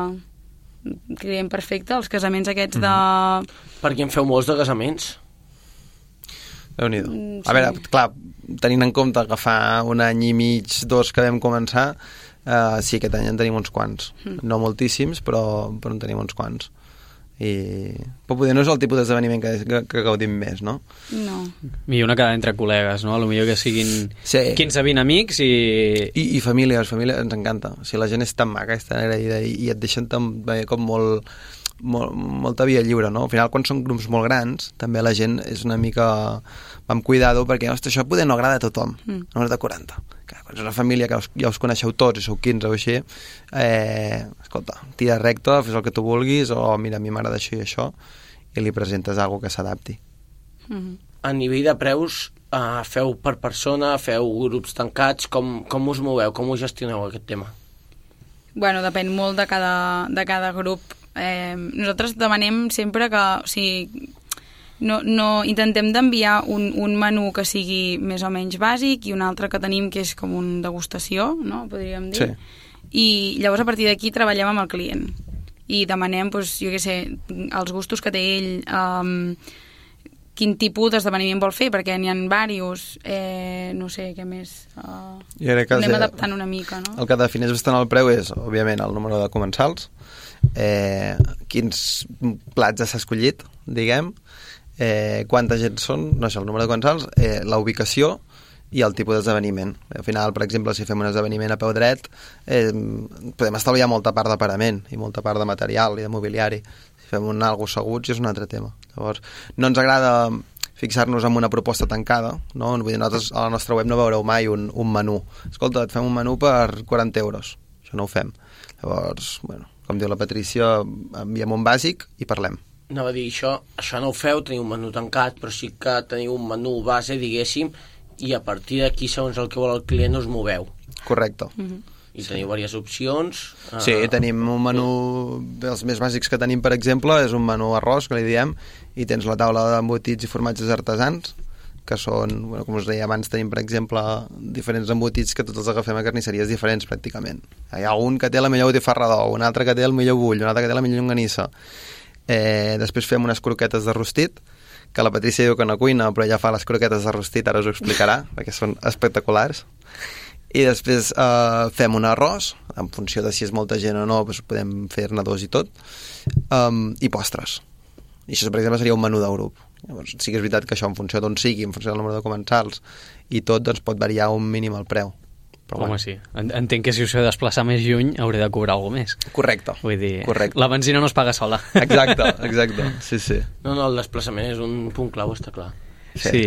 client perfecte, els casaments aquests de... Perquè en feu molts de casaments? Déu-n'hi-do. A veure, clar, tenint en compte que fa un any i mig, 2 que vam començar, sí, aquest any en tenim uns quants. No moltíssims, però en tenim uns quants. Però poder no és el tipus d'esdeveniment que gaudim més, no? No. I una quedada entre col·legues, no? Potser que siguin 15-20 amics i famílies ens encanta. O sigui, la gent és tan maca, és tan agraïda i et deixen com molta via lliure, no? Al final, quan són grups molt grans, també la gent és una mica amb cuidado, perquè, ostres, això poder no agrada a tothom, només de 40. Quan és una família que ja us coneixeu tots i sou 15 o així, escolta, tira recte, fes el que tu vulguis, o mira, a mi m'agrada això i això, i li presentes alguna que s'adapti. A nivell de preus, feu per persona, feu grups tancats, com us moveu, com us gestioneu aquest tema? Bueno, depèn molt de cada grup. Nosaltres demanem sempre que, o sigui, no intentem d'enviar un menú que sigui més o menys bàsic i un altre que tenim que és com una degustació, no? Podríem dir. i llavors a partir d'aquí treballem amb el client i demanem, doncs, jo què sé, els gustos que té ell, quin tipus d'esdeveniment vol fer, perquè n'hi ha diversos, no sé, què més, anem adaptant una mica, no? El que defineix bastant el preu és, òbviament, el número de comensals, quins plats has escollit, diguem, quanta gent són, no sé, el número de comensals, la ubicació i el tipus d'esdeveniment. Al final, per exemple, si fem un esdeveniment a peu dret, podem estalviar molta part de parament i molta part de material i de mobiliari. Si fem algo asseguts és un altre tema. Llavors, no ens agrada fixar-nos en una proposta tancada, no? Vull dir, nosaltres a la nostra web no veureu mai un menú. Escolta, et fem un menú per 40 euros. Això no ho fem. Llavors, bueno, com diu la Patrícia, enviem un bàsic i parlem. Anava a dir, això no ho feu, teniu un menú tancat, però sí que teniu un menú base, diguéssim, i a partir d'aquí, segons el que vol el client, us moveu. Correcte. I teniu diverses opcions. Sí, tenim un menú, els més bàsics que tenim, per exemple, és un menú arròs, que li diem, i tens la taula d'embotits i formatges artesans, que són, bueno, com us deia abans, tenim, per exemple, diferents embotits que tots els agafem a carnisseries diferents, pràcticament. Hi ha un que té la millor botifarra d'ou, un altre que té el millor bull, un altre que té la millor llonganissa. Després fem unes croquetes de rostit, que la Patrícia diu que no cuina, però ella fa les croquetes de rostit, ara us ho explicarà, perquè són espectaculars. I després fem un arròs, en funció de si és molta gent o no, doncs podem fer-ne 2 i tot, i postres. I això, per exemple, seria un menú de grup. Llavors, sí que és veritat que això, en funció d'on sigui, en funció del número de comensals i tot, doncs pot variar un mínim el preu. Però home, sí. Entenc que si us heu de desplaçar més lluny hauré de cobrar alguna més. Correcte. Vull dir, correcte. La benzina no es paga sola. Exacte, sí. No, el desplaçament és un punt clau, està clar. Sí,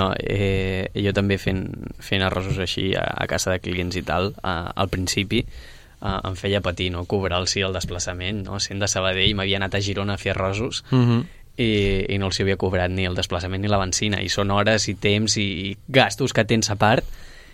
jo també fent arrossos així a casa de clients i tal, al principi em feia patir, no? Cobrar el desplaçament, no? Sent de Sabadell, m'havia anat a Girona a fer arrossos i no els havia cobrat ni el desplaçament ni la benzina, i són hores i temps i gastos que tens a part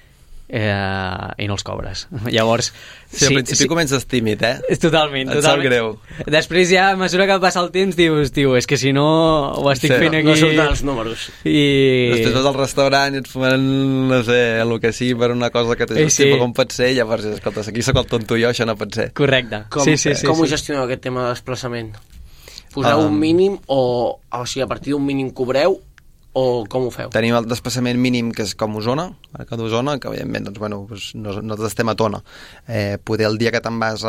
i no els cobres. Llavors, sí, al principi comences tímid, Totalment. Et sap greu. Després ja, a mesura que passa el temps, dius, tio, és que si no ho estic fent aquí... No surten els números. Després vas al restaurant i et fumen, no sé, el que sigui per una cosa que t'és com pot ser, i llavors, escolta, aquí sóc el tonto jo, això no pot ser. Correcte. Com ho gestioneu, aquest tema de desplaçament? Poseu un mínim o sigui, a partir d'un mínim cobreu o com ho feu? Tenim el desplaçament mínim, que és com Osona, marca d'Osona, que evidentment nosaltres estem a Tona. Poder el dia que te'n vas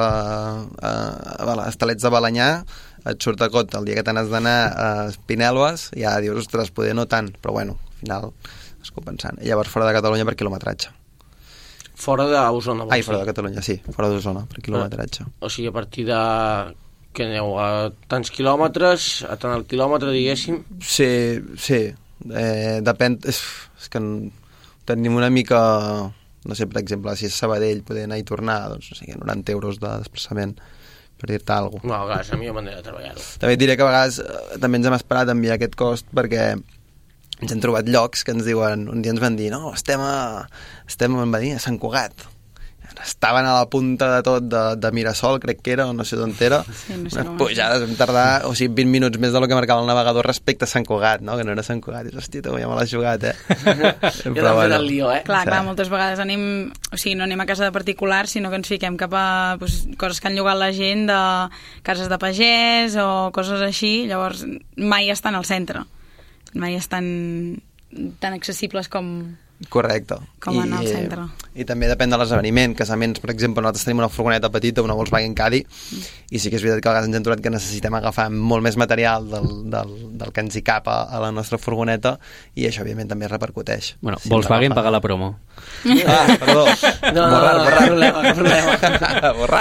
a Estalets de Balanyà et surt a compte, el dia que te n'has d'anar a Espinelves ja dius, ostres, poder no tant, però bueno, al final és compensant. I llavors fora de Catalunya per quilometratge. Fora d'Osona? Fora de Catalunya, sí, fora d'Osona per quilometratge. O sigui, a partir de... que aneu a tants quilòmetres, a tant el quilòmetre, diguéssim? Sí. Depèn, és que tenim una mica, no sé, per exemple, si és Sabadell, poder anar i tornar, doncs no sé, 90 euros de desplaçament, per dir-te alguna cosa. No, clar, és la millor manera de treballar-ho. També et diré que a vegades també ens hem esperat a enviar aquest cost perquè ens hem trobat llocs que ens diuen, un dia ens van dir, no, estem a Sant Cugat. Estaven a la punta de tot de Mirasol, crec que era, o no sé d'on era. Sí, no sé unes pujades, vam tardar 20 minuts més del que marcava el navegador respecte a Sant Cugat, no? Que no era Sant Cugat. I dius, hòstia, ja me l'has jugat, Però bueno. El lío, Clar, moltes vegades no anem a casa de particulars, sinó que ens fiquem cap a coses que han llogat la gent de cases de pagès o coses així, llavors mai estan al centre. Mai estan tan accessibles com... Correcte. Com anar al centre. I també depèn de l'esdeveniment. Casaments, per exemple, nosaltres tenim una furgoneta petita, una Volkswagen Caddy, i sí que és veritat que a vegades ens hem trobat que necessitem agafar molt més material del que ens hi cap a la nostra furgoneta, i això, òbviament, també repercuteix. Bueno, Volkswagen paga la promo. Perdó. Borrar. Borrar.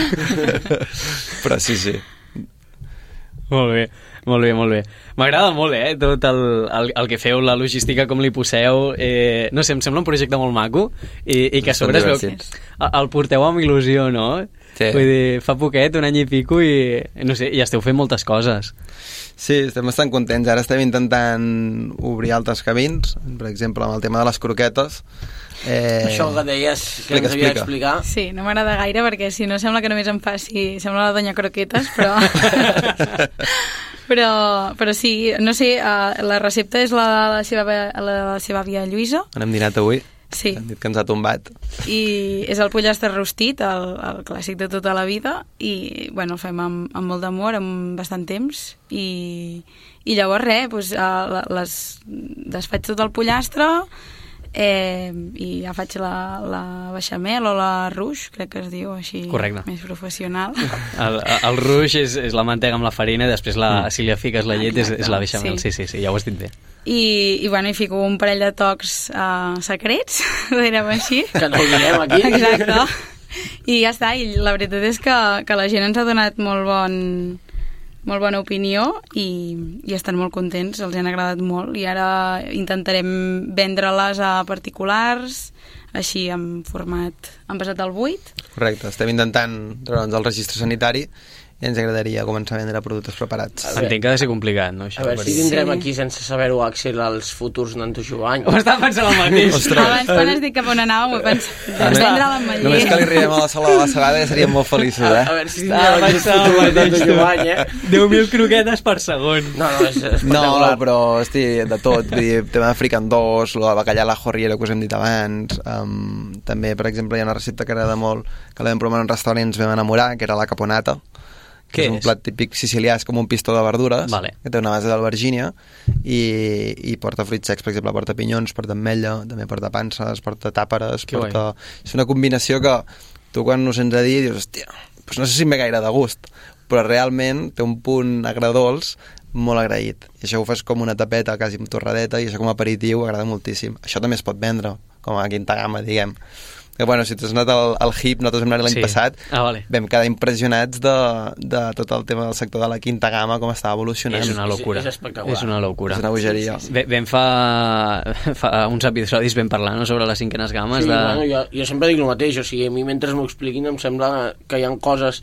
Però sí. Molt bé. M'agrada molt, tot el que feu, la logística, com li poseu. No sé, em sembla un projecte molt maco i que a sobre es veu que el porteu amb il·lusió, no? Sí. Vull dir, fa poquet, un any i pico, i no sé, i esteu fent moltes coses. Sí, estem bastant contents. Ara estem intentant obrir altres camins, per exemple, amb el tema de les croquetes. Això que deies que ens havia d'explicar. Sí, no m'agrada gaire perquè si no sembla que només em faci... Sembla la doña Croquetes, però... però sí, no sé, la recepta és la seva àvia Lluïsa. On hem dinat avui. Sí. Hem dit que ens ha tombat. I és el pollastre rostit, el clàssic de tota la vida, i bueno, el fem amb molt d'amor, amb bastant temps, i llavors res, doncs, desfaig tot el pollastre, i ja faig la beixamel o la rouge, crec que es diu així. Correcte. Més professional. El rouge és la mantega amb la farina i després si li fiques la llet és la beixamel. Sí, ja ho has dit bé. I bueno, hi fico un parell de tocs secrets, ho direm així. Que no ho direm aquí. Exacte. I ja està, i la veritat és que la gent ens ha donat molt bona opinió i estan molt contents, els han agradat molt, i ara intentarem vendre-les a particulars, així en format envasat al buit. Correcte, estem intentant treure'ns el registre sanitari i ens agradaria començar a vendre productes preparats. Entenc que ha de ser complicat, no? Això, a veure si tindrem aquí, sense saber-ho, Axel, els futurs Nanto Jovany. Ho estava pensant el mateix. Abans, quan has dit cap on anàvem, ho he pensat. Vendre l'ametller. Només que li arribem a la sala de la Sagada ja seríem molt feliços, A veure si tindrem aquí els futurs Nanto Jovany, 10.000 croquetes per segon. No, és espectacular. No, però, hosti, de tot. Vull dir, tema de fricandós, el bacallà a la jorriera que us hem dit abans. També, per exemple, hi ha una recepta que agrada molt, que la vam provar en un restaurant i ens vam enamorar, que era la caponata. Que és un plat típic sicilià, és com un pistó de verdures, que té una base d'albergínia i porta fruits secs, per exemple, porta pinyons, porta ametlla, també porta panses, porta tàperes, és una combinació que tu quan ho sents a dir dius, hòstia, doncs no sé si em ve gaire de gust, però realment té un punt agredolç molt agraït, i això ho fas com una tapeta quasi amb torradeta, i això com a aperitiu agrada moltíssim. Això també es pot vendre com a quinta gamma, diguem. Que, bueno, si t'has anat al HIP, nosaltres vam anar l'any passat, vam quedar impressionats de tot el tema del sector de la quinta gamma, com estava evolucionant. És una locura. És espectacular. És una locura. És una bogeria. Vam fa uns episodis vam parlar, no?, sobre les cinquenes gammes. Sí, bueno, jo sempre dic el mateix, o sigui, a mi mentre m'ho expliquin em sembla que hi ha coses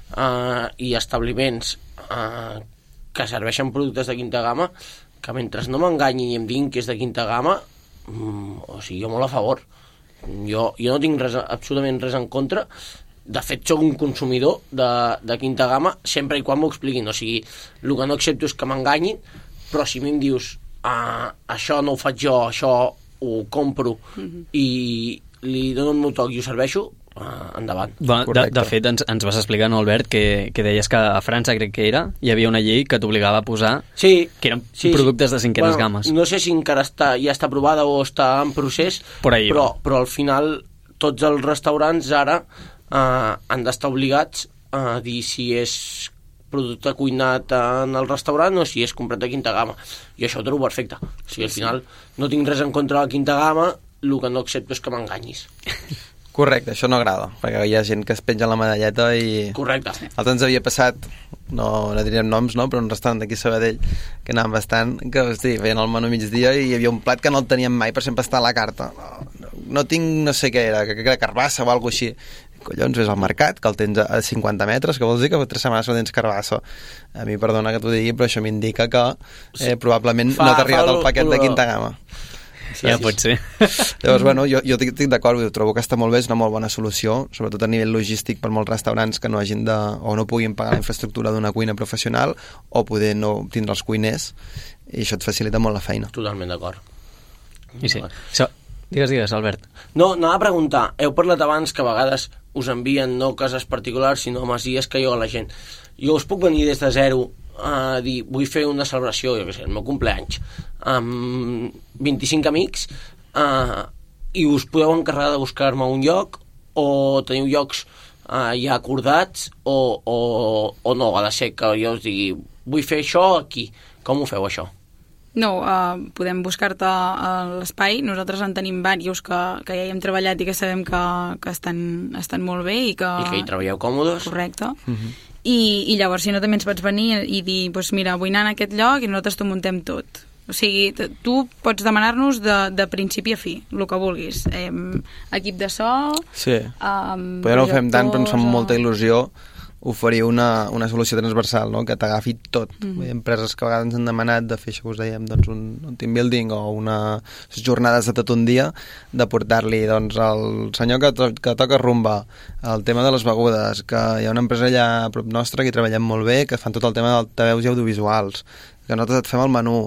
i establiments que serveixen productes de quinta gamma que mentre no m'enganyin i em diguin que és de quinta gamma, o sigui, jo molt a favor. Jo no tinc absolutament res en contra. De fet, soc un consumidor de quinta gamma sempre i quan m'ho expliquin. O sigui, el que no accepto és que m'enganyin, però si a mi em dius això no ho faig jo, això ho compro i li dono el meu toc i ho serveixo, endavant. De fet, ens vas explicar, no, Albert, que deies que a França, crec que era, hi havia una llei que t'obligava a posar que eren productes de cinquenes gammes. No sé si encara ja està aprovada o està en procés, però al final tots els restaurants ara han d'estar obligats a dir si és producte cuinat en el restaurant o si és comprat de quinta gamma. I això ho trobo perfecte. O sigui, al final no tinc res en contra de la quinta gamma, el que no accepto és que m'enganyis. Correcte, això no agrada, perquè hi ha gent que es penja la medalleta i... Correcte. L'altre ens havia passat, no direm noms, no?, però un restaurant d'aquí a Sabadell, que anàvem bastant, que, hosti, feien el menú migdia i hi havia un plat que no el teníem mai, per sempre està a la carta. No tinc, no sé què era, que era carbassa o alguna així. Collons, ves al mercat, que el tens a 50 metres, que vols dir que fa 3 setmanes no tens carbassa. A mi, perdona que t'ho digui, però això m'indica que probablement no t'ha arribat el paquet de quinta gamma. Ja pot ser. Llavors, bueno, jo estic d'acord, trobo que està molt bé, és una molt bona solució, sobretot a nivell logístic per molts restaurants que no hagin o no puguin pagar la infraestructura d'una cuina professional o poder no tindre els cuiners, i això et facilita molt la feina. Totalment d'acord. I sí. Digues, Albert. No, anava a preguntar, heu parlat abans que a vegades us envien no cases particulars, sinó masies que lloga la gent. Jo us puc venir des de zero a dir, vull fer una celebració, jo què sé, el meu compleanys, amb 25 amics, i us podeu encarregar de buscar-me un lloc, o teniu llocs ja acordats, o no, ha de ser que jo us digui, vull fer això aquí. Com ho feu, això? No, podem buscar-te l'espai. Nosaltres en tenim diversos que ja hi hem treballat i que sabem que estan molt bé i que hi treballeu còmodes. Correcte. I llavors, si no, també ens pots venir i dir, doncs mira, vull anar a aquest lloc i nosaltres t'ho muntem tot. O sigui, tu pots demanar-nos de principi a fi, el que vulguis. Equip de so... Sí, potser no ho fem tant, però ens fa molta il·lusió oferir una solució transversal, no?, que t'agafi tot. Empreses que a vegades ens han demanat de fer això que us dèiem, doncs un team building o unes jornades de tot un dia, de portar-li doncs el senyor que toca rumba, el tema de les begudes, que hi ha una empresa allà a prop nostra que hi treballem molt bé, que fan tot el tema d'altaveus i audiovisuals, que nosaltres et fem el menú,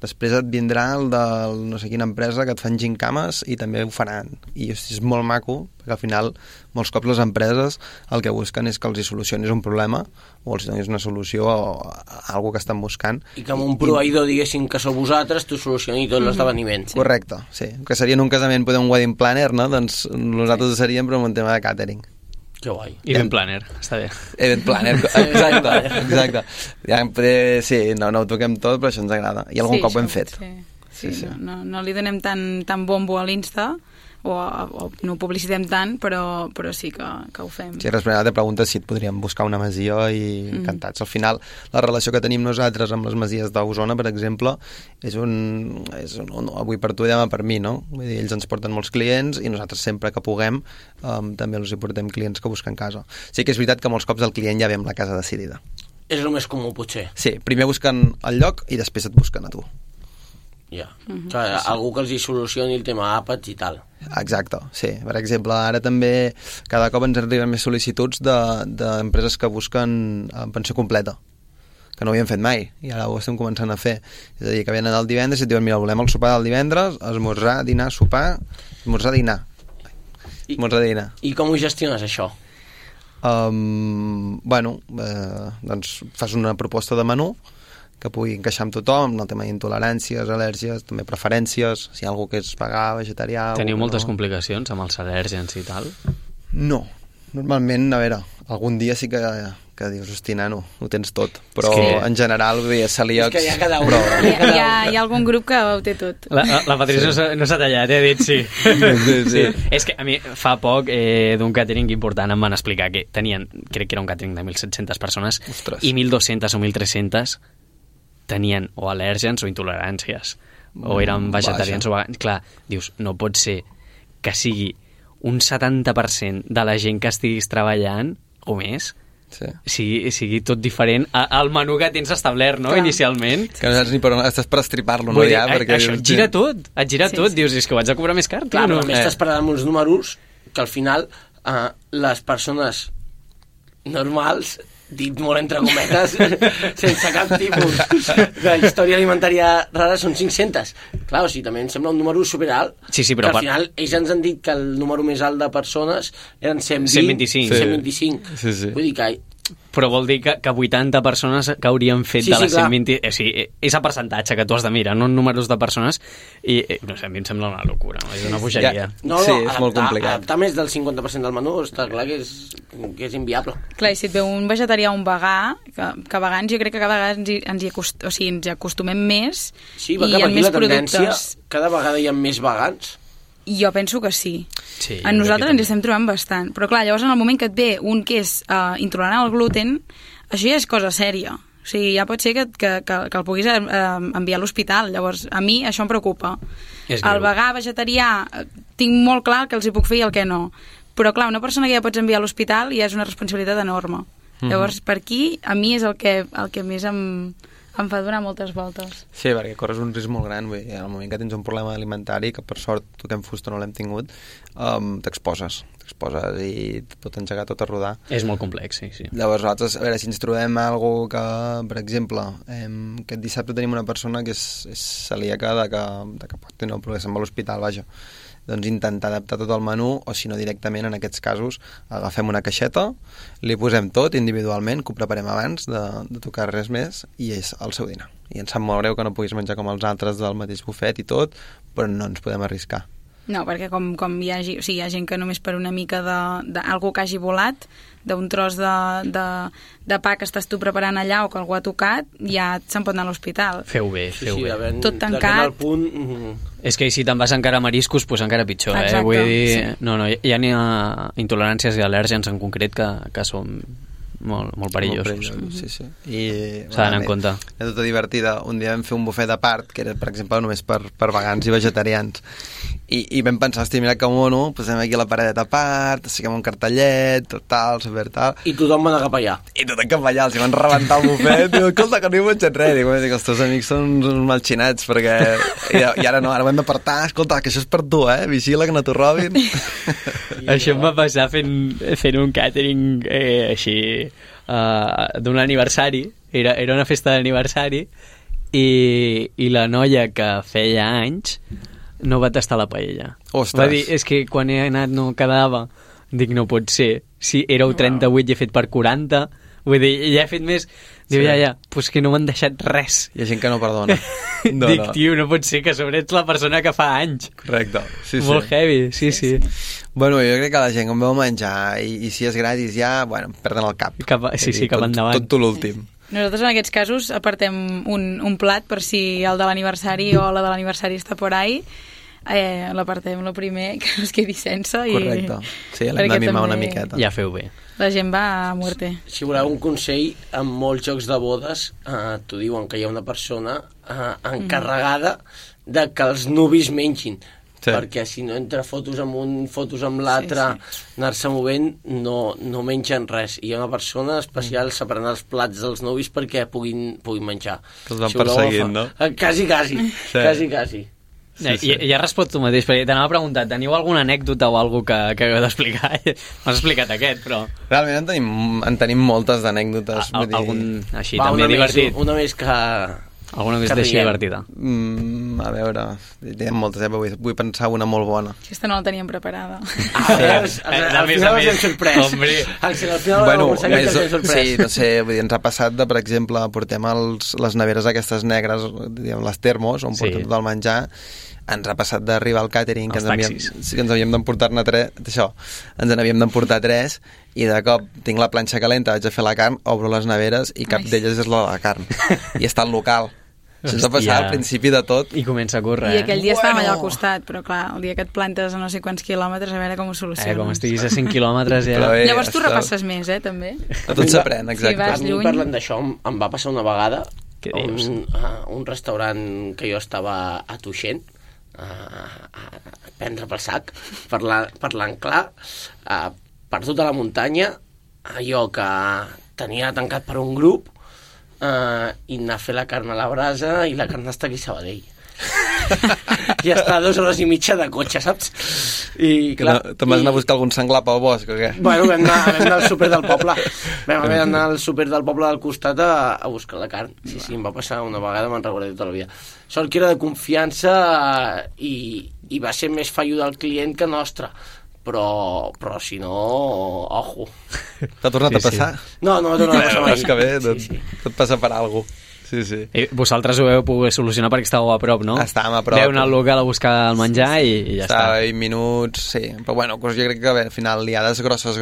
després et vindrà el de no sé quina empresa que et fan gincames i també ho faran. I hosti, és molt maco, perquè al final molts cops les empreses el que busquen és que els hi solucionis un problema o els donis una solució a alguna que estan buscant. I que amb un proveïdor diguéssim que sou vosaltres, tu solucioni tot l'esdeveniment. Correcte, sí. Que seria en un casament poder un wedding planner, no? Doncs nosaltres ho seríem però amb un tema de catering. Que guai. Event planner, està bé. Event planner, exacte. Ja, sí, no ho toquem tot, però això ens agrada. I algun cop ho hem fet. Sí. No li donem tant bombo a l'Insta, o no ho publicitem tant, però sí que ho fem. Sí, respecte te preguntes si et podríem buscar una masia i encantats. Al final, la relació que tenim nosaltres amb les masies d'Osona, per exemple, és un avui per tu i demà per mi, no? Vull dir, ells ens porten molts clients i nosaltres sempre que puguem també els hi portem clients que busquen casa. Sí que és veritat que molts cops el client ja ve amb la casa decidida. És el més comú, potser. Sí, primer busquen el lloc i després et busquen a tu. Ja. Algú que els hi solucioni el tema àpats i tal. Exacte, sí. Per exemple, ara també cada cop ens arriben més sol·licituds d'empreses que busquen pensió completa, que no ho havien fet mai, i ara ho estem començant a fer. És a dir, que venen el divendres i et diuen, mira, volem el sopar del divendres, esmorzar, dinar, sopar, esmorzar, dinar. I com ho gestiones, això? Doncs fas una proposta de menú que pugui encaixar amb tothom, el tema d'intoleràncies, al·lèrgies, també preferències, si hi ha algú que és vegà, vegetarià... Teniu moltes complicacions amb els al·lèrgens i tal? No, normalment, a veure, algun dia sí que dius, hosti, nano, ho tens tot, però en general, vull dir, celíacs... És que hi ha cada un. Hi ha algun grup que ho té tot. La Patricia no s'ha tallat, he dit sí. Sí. És que a mi fa poc d'un catering important em van explicar que tenien, crec que era un catering de 1.700 persones. Ostres. I 1.200 o 1.300 tenien o al·lèrgens o intoleràncies, o eren vegetarians o vegans. Clar, dius, no pot ser que sigui un 70% de la gent que estiguis treballant, o més, sigui tot diferent al menú que tens establert, no?, inicialment. Que no saps ni per on estàs per estripar-lo, no? Ja, perquè això et gira tot, dius, és que ho haig de cobrar més car. Clar, però estàs parlant amb uns números que al final les persones normals, dit molt entre cometes, sense cap tipus de història alimentària rara, són 500. Clar, o sigui, també em sembla un número superalt. Sí, però al final ells ens han dit que el número més alt de persones eren 125. Sí. Vull dir que... Però vol dir que 80 persones que haurien fet de les 120... O sigui, és el percentatge que tu has de mirar, no en números de persones, i no sé, a mi em sembla una locura, no? És una bogeria. Sí, és molt complicat. Adaptar més del 50% del menú està clar que és inviable. Clar, i si et veu un vegetarià o un vegà, que vegans jo crec que cada vegada ens acostumem més, i hi ha més productes. Cada vegada hi ha més vegans. Jo penso que sí. A nosaltres ens estem trobant bastant. Però clar, llavors en el moment que et ve un que és intolerant al gluten, això ja és cosa sèria. O sigui, ja pot ser que el puguis enviar a l'hospital. Llavors, a mi això em preocupa. El vegà, vegetarià, tinc molt clar el que els hi puc fer i el que no. Però clar, una persona que ja pots enviar a l'hospital ja és una responsabilitat enorme. Llavors, per aquí, a mi és el que més em fa donar moltes voltes. Sí, perquè corres un risc molt gran. Vull dir, en el moment que tens un problema alimentari, que per sort toquem fusta no l'hem tingut, t'exposes i et pot engegar tot a rodar. És molt complex, sí. Llavors nosaltres, a veure, si ens trobem algú que, per exemple, aquest dissabte tenim una persona que és celíaca de que pot tenir un problema, se'n va a l'hospital, vaja. Doncs intentar adaptar tot el menú, o si no directament en aquests casos agafem una caixeta, li posem tot individualment, que ho preparem abans de tocar res més, i és el seu dinar. I ens sap molt greu que no puguis menjar com els altres del mateix bufet i tot, però no ens podem arriscar. No, perquè com hi ha gent que només per una mica d'algú que hagi volat, d'un tros de pa que estàs tu preparant allà o que algú ha tocat, ja se'n pot anar a l'hospital. Feu bé. Tot tancat. És que si te'n vas encara a mariscos, doncs encara pitjor. Exacte, vull dir, no, hi ha intoleràncies i al·lèrgens en concret que són molt perillosos. Sí. S'ha d'anar en compte. Tota divertida. Un dia vam fer un bufet a part, que era, per exemple, només per vegans i vegetarians. I vam pensar, hosti, mira que mono, posem aquí la paradeta a part, fiquem un cartellet, tal, super tal... I tothom va anar cap allà. I tothom cap allà, els hi van rebentar el bufet, i diu, escolta, que no hi menjat res. Dic, els teus amics són uns malxinats, perquè... I ara no, ara ho hem d'apartar, escolta, que això és per tu, vigila que no t'ho robin. Això em va passar fent un catering així d'un aniversari, era una festa d'aniversari, i la noia que feia anys no va tastar la paella. Ostres. Va dir, és que quan he anat no quedava. Dic, no pot ser. Si éreu 38 i he fet per 40, vull dir, ja he fet més. Diu, ja, pues que no m'han deixat res. Hi ha gent que no perdona. No, Dic, tio, no pot ser que a sobre ets la persona que fa anys. Correcte. Sí, Molt heavy, sí. Bueno, jo crec que la gent com veu menjar i si és gratis ja, bueno, perden el cap. Cap endavant. Tot l'últim. Nosaltres en aquests casos apartem un plat per si el de l'aniversari o la de l'aniversari està por ahí, l'apartem el primer, que no es quedi sense. Correcte. Sí, l'hem de mimar una miqueta. Ja feu bé. La gent va a muerte. Si voleu un consell, en molts jocs de bodes t'ho diuen que hi ha una persona encarregada de que els nuvis mengin. Sí. Perquè si no entra fotos amb un, fotos amb l'altre, anar-se movent, no mengen res. I hi ha una persona especial separant els plats dels nuvis perquè puguin menjar. Que els van perseguint, no? Quasi. Sí. Ja respon tu mateix, perquè t'anava a preguntar, teniu alguna anècdota o alguna que hagueu d'explicar? M'has explicat aquest, però... Realment en tenim moltes d'anècdotes. Algun així, també divertit. Una més que... Alguna més així divertida. A veure, hi ha moltes, però vull pensar una molt bona. Aquesta no la teníem preparada. Al final ens hem sorprès. Al final sí, no sé, vull dir, ens ha passat de, per exemple, portem les neveres aquestes negres, diguem, les termos, on portem tot el menjar. Ens ha passat d'arribar al càtering, que ens havíem d'emportar-ne ens n'havíem d'emportar 3, i de cop tinc la planxa calenta, vaig a fer la carn, obro les neveres i cap d'elles és la de la carn. I està al local. Això ens va passar al principi de tot. I comença a córrer, I aquell dia estàvem allà al costat, però clar, el dia que et plantes a no sé quants quilòmetres, a veure com ho soluciones. Com estiguis a 5 quilòmetres ja... Llavors tu repasses més, també. A tot s'aprèn, exacte. Si vas lluny... Parlant d'això, em va passar una vegada un restaurant que jo estava a Tuixent, a prendre pel sac, parlant clar, per tota la muntanya, allò que tenia tancat per un grup, i anar a fer la carn a la brasa, i la carn està aquí a Sabadell. I està a 2 hores i mitja de cotxe, saps? I clar... Te'n vas anar a buscar algun senglar pel bosc, o què? Bueno, vam anar al súper del poble. Vam anar al súper del poble del costat a buscar la carn. Sí, em va passar una vegada, me'n recordaré tota la vida. Sort que era de confiança i va ser més fallo del client que nostre. Però si no, ojo. T'ha tornat a passar? No m'ha tornat a passar mai. És que bé, tot passa per alguna cosa. Sí. I vosaltres ho veu poder solucionar perquè estàveu a prop, no? Estàvem a prop. Veu anar al local a buscar el menjar i ja està. Estava 20 minuts, sí. Però bueno, jo crec que al final liades grosses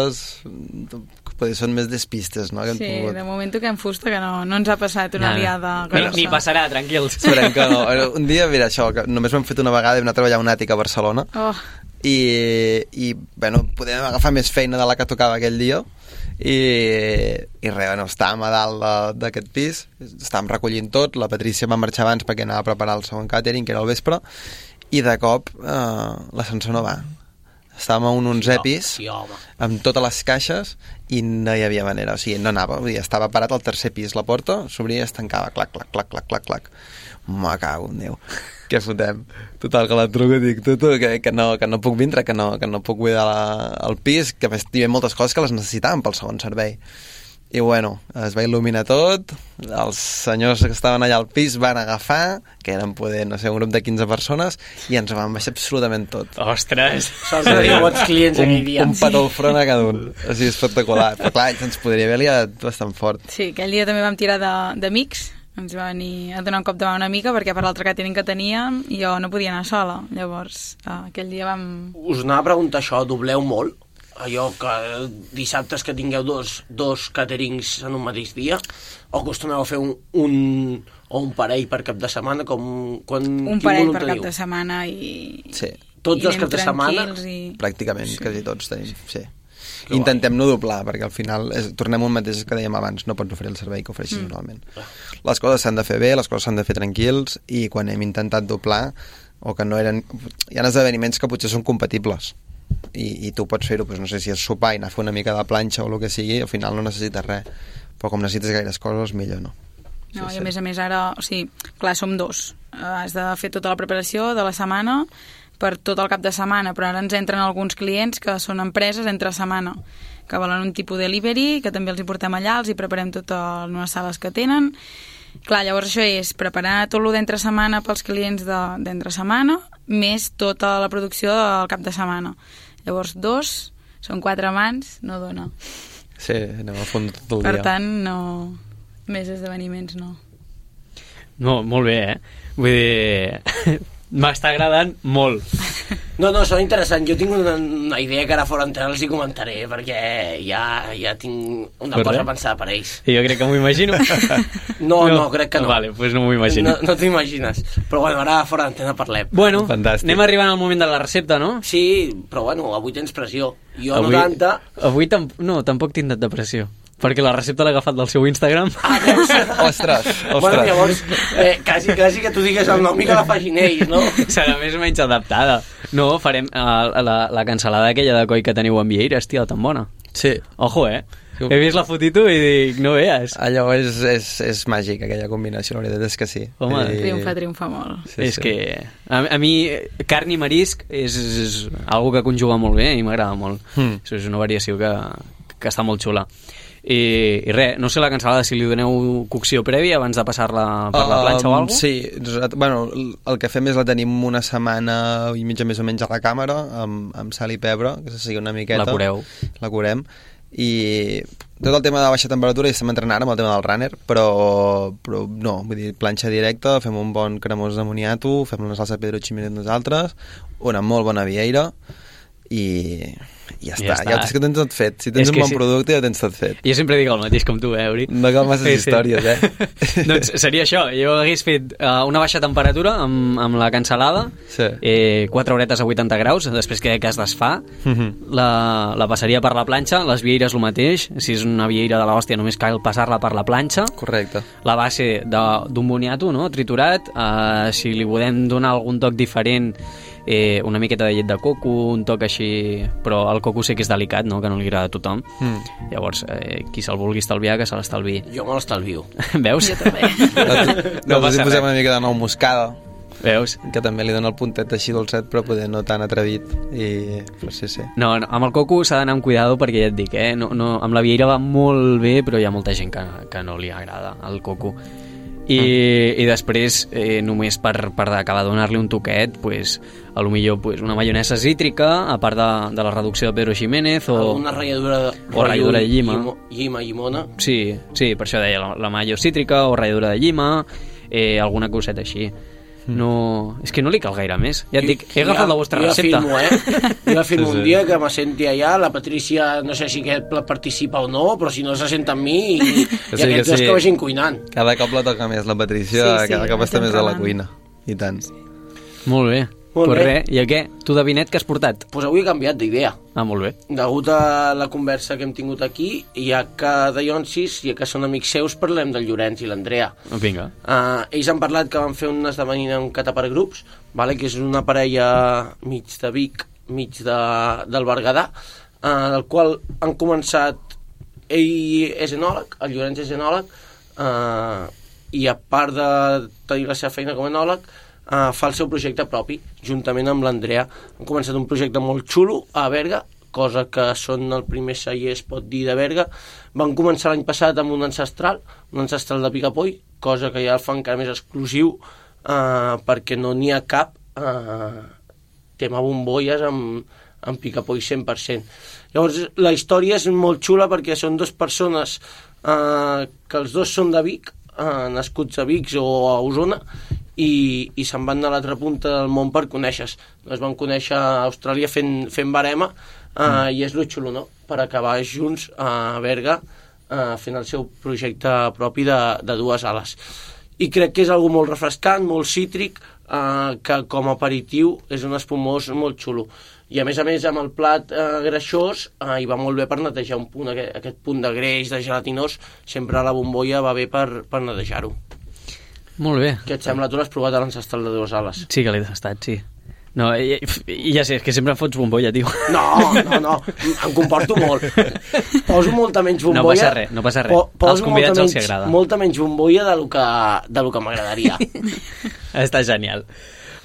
potser són més despistes, no? Sí, de moment toquem fusta que no ens ha passat una liada grossa. Ni passarà, tranquils. Esperem que no. Un dia, mira, això, que només ho hem fet una vegada, vam anar a treballar a un àtic a Barcelona, i bueno, podem agafar més feina de la que tocava aquell dia, i res, bueno, estàvem a dalt d'aquest pis, estàvem recollint tot, la Patrícia va marxar abans perquè anava a preparar el segon càtering, que era al vespre, i de cop l'ascensor no va. Estàvem a un 11è pis, amb totes les caixes, i no hi havia manera, o sigui, no anava, vull dir, estava parat al 3è pis, la porta s'obria i es tancava, clac, clac, clac, clac, clac, clac. Me cago en Déu. Què fotem? Total, que la truco i dic, que no puc vindre, que no puc cuidar el pis, que hi havia moltes coses que les necessitàvem pel segon servei. I bueno, es va il·luminar tot, els senyors que estaven allà al pis van agafar, que eren poder, no sé, un grup de 15 persones, i ens van baixar absolutament tot. Ostres! Sols tenia bons clients aquell dia. Un petó al front a cada un. O sigui, espectacular. Però clar, ens podria haver liat bastant fort. Sí, aquell dia també vam tirar d'amics, ens va venir a donar un cop de mà una mica perquè per l'altre càtering que teníem jo no podia anar sola, llavors aquell dia vam... Us anava a preguntar això, dobleu molt? Allò que dissabtes que tingueu dos càterings en un mateix dia, o acostumeu a fer un parell per cap de setmana, un parell per cap de setmana i... Sí. Tots els caps de setmana? Pràcticament, quasi tots tenim, sí. Intentem no doblar, perquè al final tornem un mateix que dèiem abans, no pots oferir el servei que ofereixis normalment. Les coses s'han de fer bé, les coses s'han de fer tranquils, i quan hem intentat doblar, o que no eren... Hi ha esdeveniments que potser són compatibles, i tu pots fer-ho, no sé si és sopar i anar a fer una mica de planxa o el que sigui, al final no necessites res, però com necessites gaires coses, millor no. No, i a més ara, o sigui, clar, som 2, has de fer tota la preparació de la setmana per tot el cap de setmana, però ara ens entren alguns clients que són empreses entre setmana, que volen un tipus de delivery, que també els hi portem allà, els hi preparem totes les sales que tenen, Clar, llavors això és preparar tot lo d'entre setmana pels clients d'entre setmana, més tota la producció del cap de setmana. Llavors 2, són 4 mans, no dona. Sí, anem a fons tot el dia. Per tant, no... Més esdeveniments, no. No, molt bé, Vull dir... M'està agradant molt. No, són interessants. Jo tinc una idea que ara fora antena els hi comentaré, perquè ja tinc una cosa pensada per ells. I jo crec que m'ho imagino. No, crec que no. Vale, doncs no m'ho imagino. No t'ho imagines. Però bueno, ara fora d'antena parlem. Bueno, fantàstic. anem arribant al moment de la recepta, no? Sí, però bueno, avui tens pressió. Jo avui, no tanta. Avui tampoc tinc de pressió. Perquè la recepta l'he agafat del seu Instagram. Veus? Ostres. Bueno, llavors, quasi que tu digues el nom i que la facin ells, no? Serà més o menys adaptada. No, farem la cansalada aquella de coi que teniu amb Vieiras, tia, tan bona. Sí. Ojo, He vist la fotito i dic, no veas. Allò és màgic, aquella combinació, la veritat és que sí. Home, triomfa molt. Sí, és que a mi carn i marisc és algo que conjuga molt bé i m'agrada molt. Això és una variació que està molt xula. I res, no sé la cansalada si li doneu cocció prèvia abans de passar-la per la planxa o alguna cosa? Sí, bueno, el que fem és la tenim una setmana i mitja més o menys a la càmera amb sal i pebre, que se sigui una miqueta. La curem i tot el tema de baixa temperatura i estem entrenant amb el tema del runner, però no, vull dir, planxa directa, fem un bon cremós de moniato, fem una salsa de pedro ximenet nosaltres, una molt bona vieira i ja està. Ja és que tens tot fet. Si tens un bon producte ja tens tot fet. Jo sempre dic el mateix com tu, Uri? No cal masses històries, Doncs seria això. Jo hagués fet una baixa temperatura amb la cansalada, 4 horetes a 80 graus, després que es desfà, la passaria per la planxa, les vieires el mateix, si és una vieira de l'hòstia només cal passar-la per la planxa. Correcte. La base d'un boniato, no?, triturat, si li podem donar algun toc diferent, una miqueta de llet de coco, un toc així, però el coco sé que és delicat, no?, que no li agrada a tothom. Llavors, qui se'l vulgui estalviar, que se l'estalviï. Jo me l'estalvio. Veus? Jo també. Nosaltres hi posem una mica de nou moscada. Veus? Que també li dona el puntet així dolcet, però poder no tan atrevit. Però sí. No, amb el coco s'ha d'anar amb cuidado perquè ja et dic, amb la vieira va molt bé, però hi ha molta gent que no li agrada el coco. I després, només per acabar de donar-li un toquet, pues, a lo millor pues, una maionesa cítrica, a part de la reducció de Pedro Ximénez o una ratlladura de llima. Llimona. Sí, per això deia la maio cítrica o ratlladura de llima, alguna coseta així. No, és que no li cal gaire més. Ja et dic, he agafat la vostra recepta. Jo afirmo un dia que me senti allà, la Patrícia no sé si participa o no, però si no se sent amb mi i aquests dos que vagin cuinant. Cada cop la toca més la Patrícia, cada cop està més a la cuina. I tant. Molt bé. Pues res, i a què? Tu de vinet que has portat? Pues avui he canviat d'idea. Molt bé. Degut a la conversa que hem tingut aquí, ja que de Llonsis, ja que són amics seus, parlem del Llorenç i l'Andrea. Vinga. Ells han parlat que van fer un esdeveniment Cata per grups, que és una parella mig de Vic, mig del Berguedà, del qual han començat... Ell és enòleg, el Llorenç és enòleg, i a part de tenir la seva feina com a enòleg, fa el seu projecte propi, juntament amb l'Andrea. Han començat un projecte molt xulo a Berga, cosa que són el primer celler, es pot dir, de Berga. Van començar l'any passat amb un ancestral de picapoll, cosa que ja el fa encara més exclusiu, perquè no n'hi ha cap tema bombolles amb picapoll 100%. Llavors, la història és molt xula perquè són dues persones que els dos són de Vic, nascuts a Vic o a Osona, i se'n van a l'altra punta del món per conèixer-se. Es van conèixer a Austràlia fent barema, i és lo xulo, no?, per acabar junts a Berga fent el seu projecte propi de dues ales. I crec que és algo molt refrescant, molt cítric, que com a aperitiu és un espumós molt xulo. I a més amb el plat greixós hi va molt bé per netejar un punt, aquest punt de greix, de gelatinós, sempre a la bombolla va bé per netejar-ho. Molt bé. Què et sembla? Tu l'has provat a l'ancestral de dues ales? Sí que l'he tastat, sí. No, i ja sé, és que sempre em fots bombolla, tio. No, em comporto molt. Poso molta menys bombolla. No passa res. Als convidats els agrada. Molta menys bombolla de lo que m'agradaria. Està genial.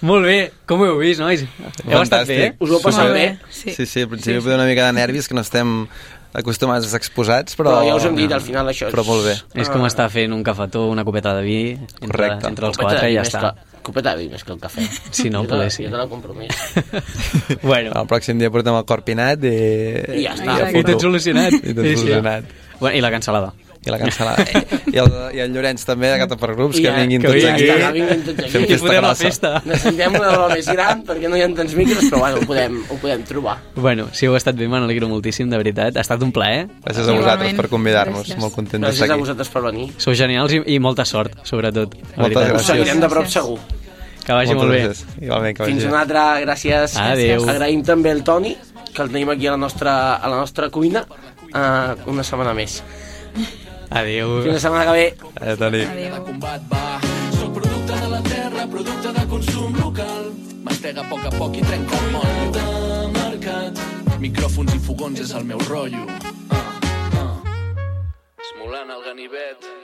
Molt bé, com ho heu vist, nois? Heu estat bé? Fantàstic. Us ho heu passat Molt bé? Sí. Sí, al principi podia una mica de nervis, que no estem acostumats a ser exposats, però... Però ja us hem dit, al final això és... Però molt bé. És com estar fent un cafetó, una copeta de vi, Correcte. entre els Copeta de quatre vi i ja més està. Copeta de vi més que el cafè. Si no, Jo te- poder sí. Jo te la compro més. Bueno, El pròxim dia portem el corpinat i... I ja està. i tot solucionat. I tot solucionat. Bueno, i la cansalada. I la cancel·lada. I el Llorenç també, de Cata per grups, I que ja, vinguin que tots vingui. aquí. Ja està, vinguin tots Fem aquí. I podem la grossa. festa. Necessitem una roba més gran perquè no hi ha tants micros, però bueno, ho podem trobar. Bueno, si heu estat bé, m'alegro moltíssim, de veritat. Ha estat un plaer. Gràcies a vosaltres Igualment. per convidar-nos. Gràcies. Molt contents Gràcies d'estar a aquí. vosaltres per venir. Sou genials i molta sort, sobretot. La Moltes veritat. Us gràcies. seguirem de prop segur. Que vagi molt bé. gràcies. Igualment, que vagi Fins bé. una altra, gràcies. Adéu. Agraïm també el Toni, que el tenim aquí a la nostra cuina, una setmana més. Adéu. Fins la setmana que ve. Toni. Adéu. Combat va. Soc producte de la terra, producte de consum local. Mastega a poc i trenca el motllo. De mercat. Micròfons i fogons és el meu rotllo. Esmolant el ganivet.